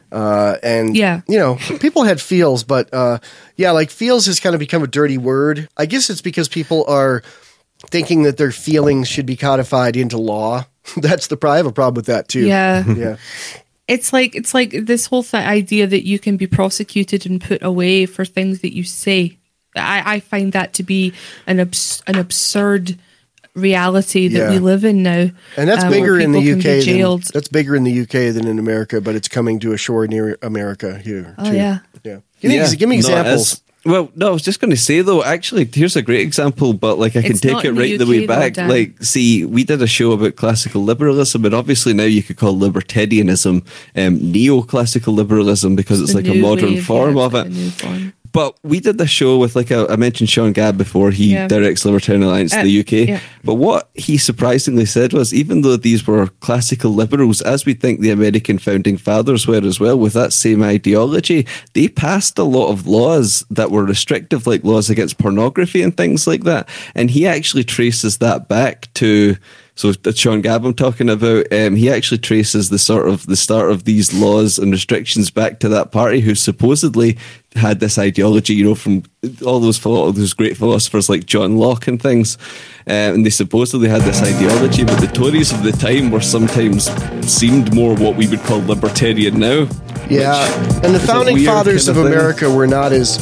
And, people had feels, but like feels has kind of become a dirty word. I guess it's because people are thinking that their feelings should be codified into law. That's I have a problem with that too. Yeah. Yeah. It's like this whole idea that you can be prosecuted and put away for things that you say. I find that to be an absurd reality that we live in now. And that's bigger in the UK. That's bigger in the UK than in America, but it's coming to a shore near America here. Oh, too. yeah. Give me examples. Well, no, I was just going to say though, actually, here's a great example, but like I can take it right the way back. Like, see, we did a show about classical liberalism, and obviously now you could call libertarianism neoclassical liberalism because it's like a modern form of it. But we did the show with I mentioned Sean Gabb before. He directs Libertarian Alliance in the UK. Yeah. But what he surprisingly said was, even though these were classical liberals, as we think the American founding fathers were as well, with that same ideology, they passed a lot of laws that were restrictive, like laws against pornography and things like that. And he actually traces that back to... So that Sean Gabb I'm talking about, he actually traces the start of these laws and restrictions back to that party who supposedly had this ideology, from all those great philosophers like John Locke and things, and they supposedly had this ideology, but the Tories of the time were sometimes seemed more what we would call libertarian now. Yeah, and the founding fathers of America were not as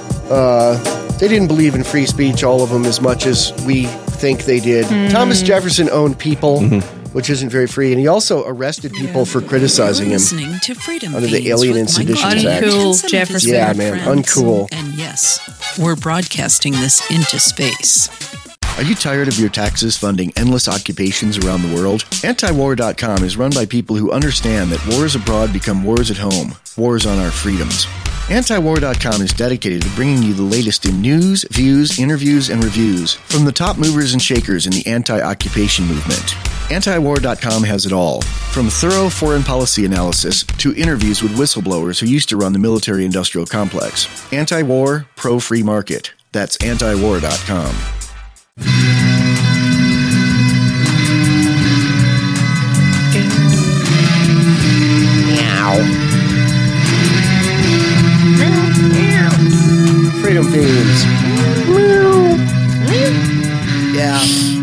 they didn't believe in free speech, all of them, as much as we think they did. Thomas Jefferson owned people, which isn't very free, and he also arrested people for criticizing him under the Alien and Seditions Act. Uncool Jefferson. Yeah, man, uncool. And yes, we're broadcasting this into space. Are you tired of your taxes funding endless occupations around the world? Antiwar.com is run by people who understand that wars abroad become wars at home, wars on our freedoms. Antiwar.com is dedicated to bringing you the latest in news, views, interviews, and reviews from the top movers and shakers in the anti-occupation movement. Antiwar.com has it all, from thorough foreign policy analysis to interviews with whistleblowers who used to run the military-industrial complex. Anti-war, pro-free market. That's antiwar.com. Freedom Fiends. Yeah.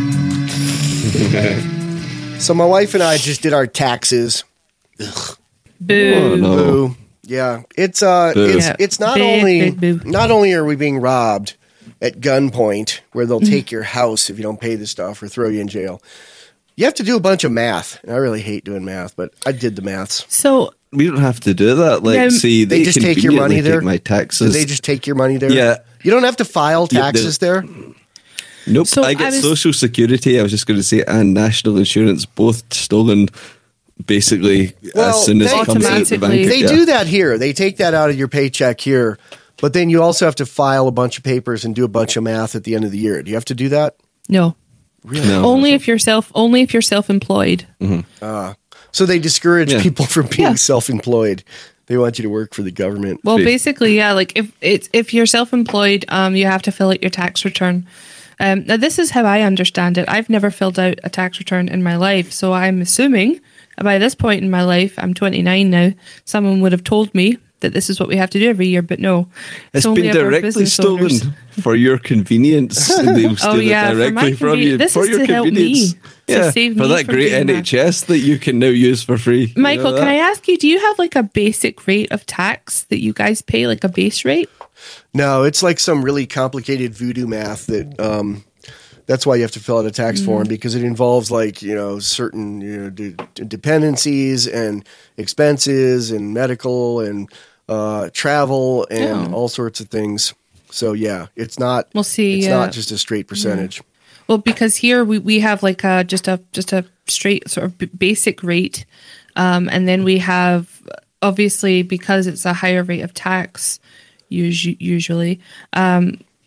So my wife and I just did our taxes. Ugh. Boo. Oh, no. Boo. Yeah. It's not only are we being robbed at gunpoint where they'll take your house if you don't pay the stuff or throw you in jail. You have to do a bunch of math. And I really hate doing math, but I did the maths. So we don't have to do that. Like, see, they just take your money there. My taxes. Do they just take your money there? Yeah. You don't have to file taxes there. Nope. So I get Social Security. I was just going to say, and national insurance, both stolen. Basically, as soon as it comes out the bank. They do that here. They take that out of your paycheck here, but then you also have to file a bunch of papers and do a bunch of math at the end of the year. Do you have to do that? No. Really? No. Only if you're self-employed. Mm-hmm. So they discourage people from being self-employed. They want you to work for the government. Well, basically, yeah. Like if you're self-employed, you have to fill out your tax return. Now, this is how I understand it. I've never filled out a tax return in my life, so I'm assuming by this point in my life, I'm 29 now, someone would have told me that this is what we have to do every year, but no. It's been directly stolen for your convenience. They will steal it directly from you. This for is your to help me. Yeah, to save for me that great NHS that you can now use for free. Michael, can I ask you, do you have like a basic rate of tax that you guys pay, like a base rate? No, it's like some really complicated voodoo math that that's why you have to fill out a tax form, because it involves certain dependencies and expenses and medical and travel and all sorts of things. So yeah, it's not. We'll see. It's not just a straight percentage. Well, because here we have like just a straight sort of basic rate, and then we have, obviously, because it's a higher rate of tax, usually.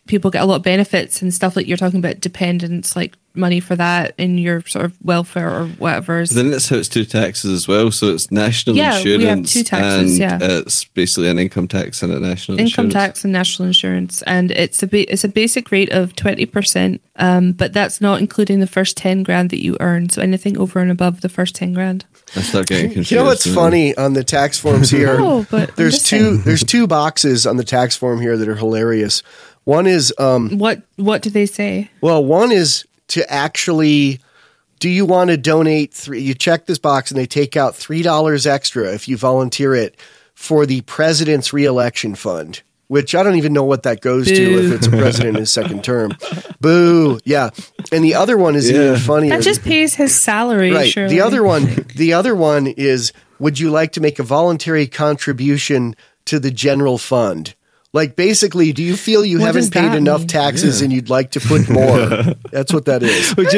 people get a lot of benefits and stuff like you're talking about dependents, like money for that in your sort of welfare or whatever. Then that's how it's two taxes as well. So it's national insurance. We have two taxes, and it's basically an income tax and a national income insurance. tax and national insurance, and it's a basic rate of 20%. But that's not including the first 10 grand that you earn. So anything over and above the first 10 grand. I start getting confused. You know what's funny on the tax forms here? But there's two boxes on the tax form here that are hilarious. One is what do they say? Well, one is to actually, do you want to donate you check this box and they take out $3 extra if you volunteer it for the president's reelection fund, which I don't even know what that goes to if it's a president in his second term. Boo. Yeah. And the other one is even funnier. That just pays his salary, right. surely. The other one is, would you like to make a voluntary contribution to the general fund? Like, basically, do you feel you haven't paid enough taxes and you'd like to put more? That's what that is. Do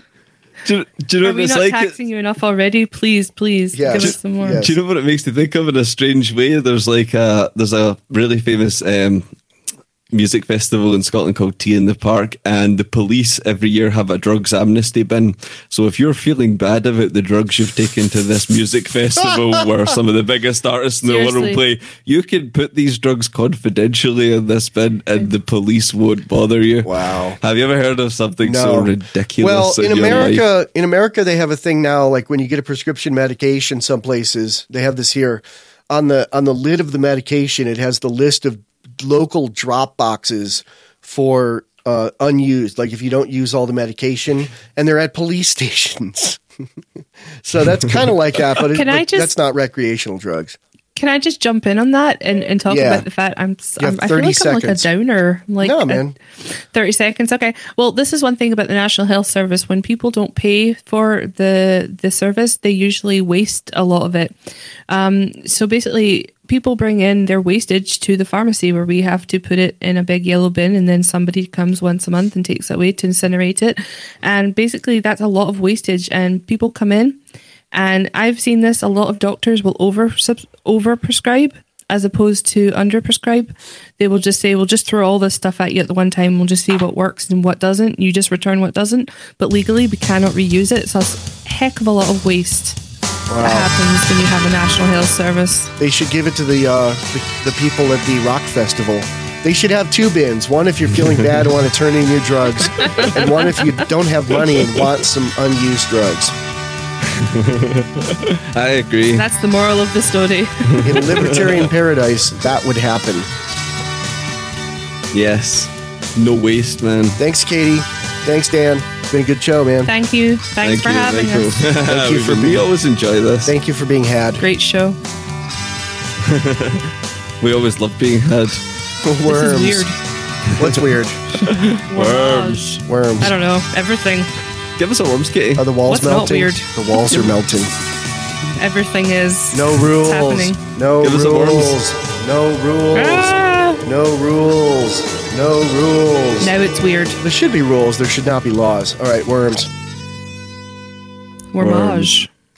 you know Are we what it's not like? taxing you enough already? Please, give us some more. Do you know what it makes me think of in a strange way? There's a really famous music festival in Scotland called Tea in the Park, and the police every year have a drugs amnesty bin. So if you're feeling bad about the drugs you've taken to this music festival where some of the biggest artists in the world play, you can put these drugs confidentially in this bin and the police won't bother you. Wow. Have you ever heard of something so ridiculous? Well, in America they have a thing now, like when you get a prescription medication, some places they have this here on the lid of the medication. It has the list of local drop boxes for unused, like if you don't use all the medication, and they're at police stations. So that's kind of like that, but that's not recreational drugs. Can I just jump in on that and talk about the fact I feel like I'm like a downer. Like, no, man. 30 seconds. Okay. Well, this is one thing about the National Health Service. When people don't pay for the service, they usually waste a lot of it. So basically, people bring in their wastage to the pharmacy where we have to put it in a big yellow bin, and then somebody comes once a month and takes it away to incinerate it. And basically, that's a lot of wastage, and people come in. And I've seen this, a lot of doctors will over prescribe as opposed to under prescribe. They will just say, we'll just throw all this stuff at you at the one time. We'll just see what works and what doesn't. You just return what doesn't. But legally, we cannot reuse it. So it's a heck of a lot of waste that happens when you have a National Health Service. They should give it to the people at the rock festival. They should have two bins. One if you're feeling bad and want to turn in your drugs, and one if you don't have money and want some unused drugs. I agree. That's the moral of the story. In a libertarian paradise, that would happen. Yes. No waste, man. Thanks, Katie. Thanks, Dan. It's been a good show, man. Thank you. Thanks for having us. Thank you for we always enjoy this. Thank you for being had. Great show. We always love being had. Worms. This is weird. What's weird? Worms. Worms. I don't know. Everything. Give us a worms, Katie. Are the walls What's melting? not weird? The walls are melting. Everything is. No rules. Happening. No Give us a rules. worms. No rules. No rules. No rules. Now it's weird. There should be rules. There should not be laws. All right, worms. Wormage.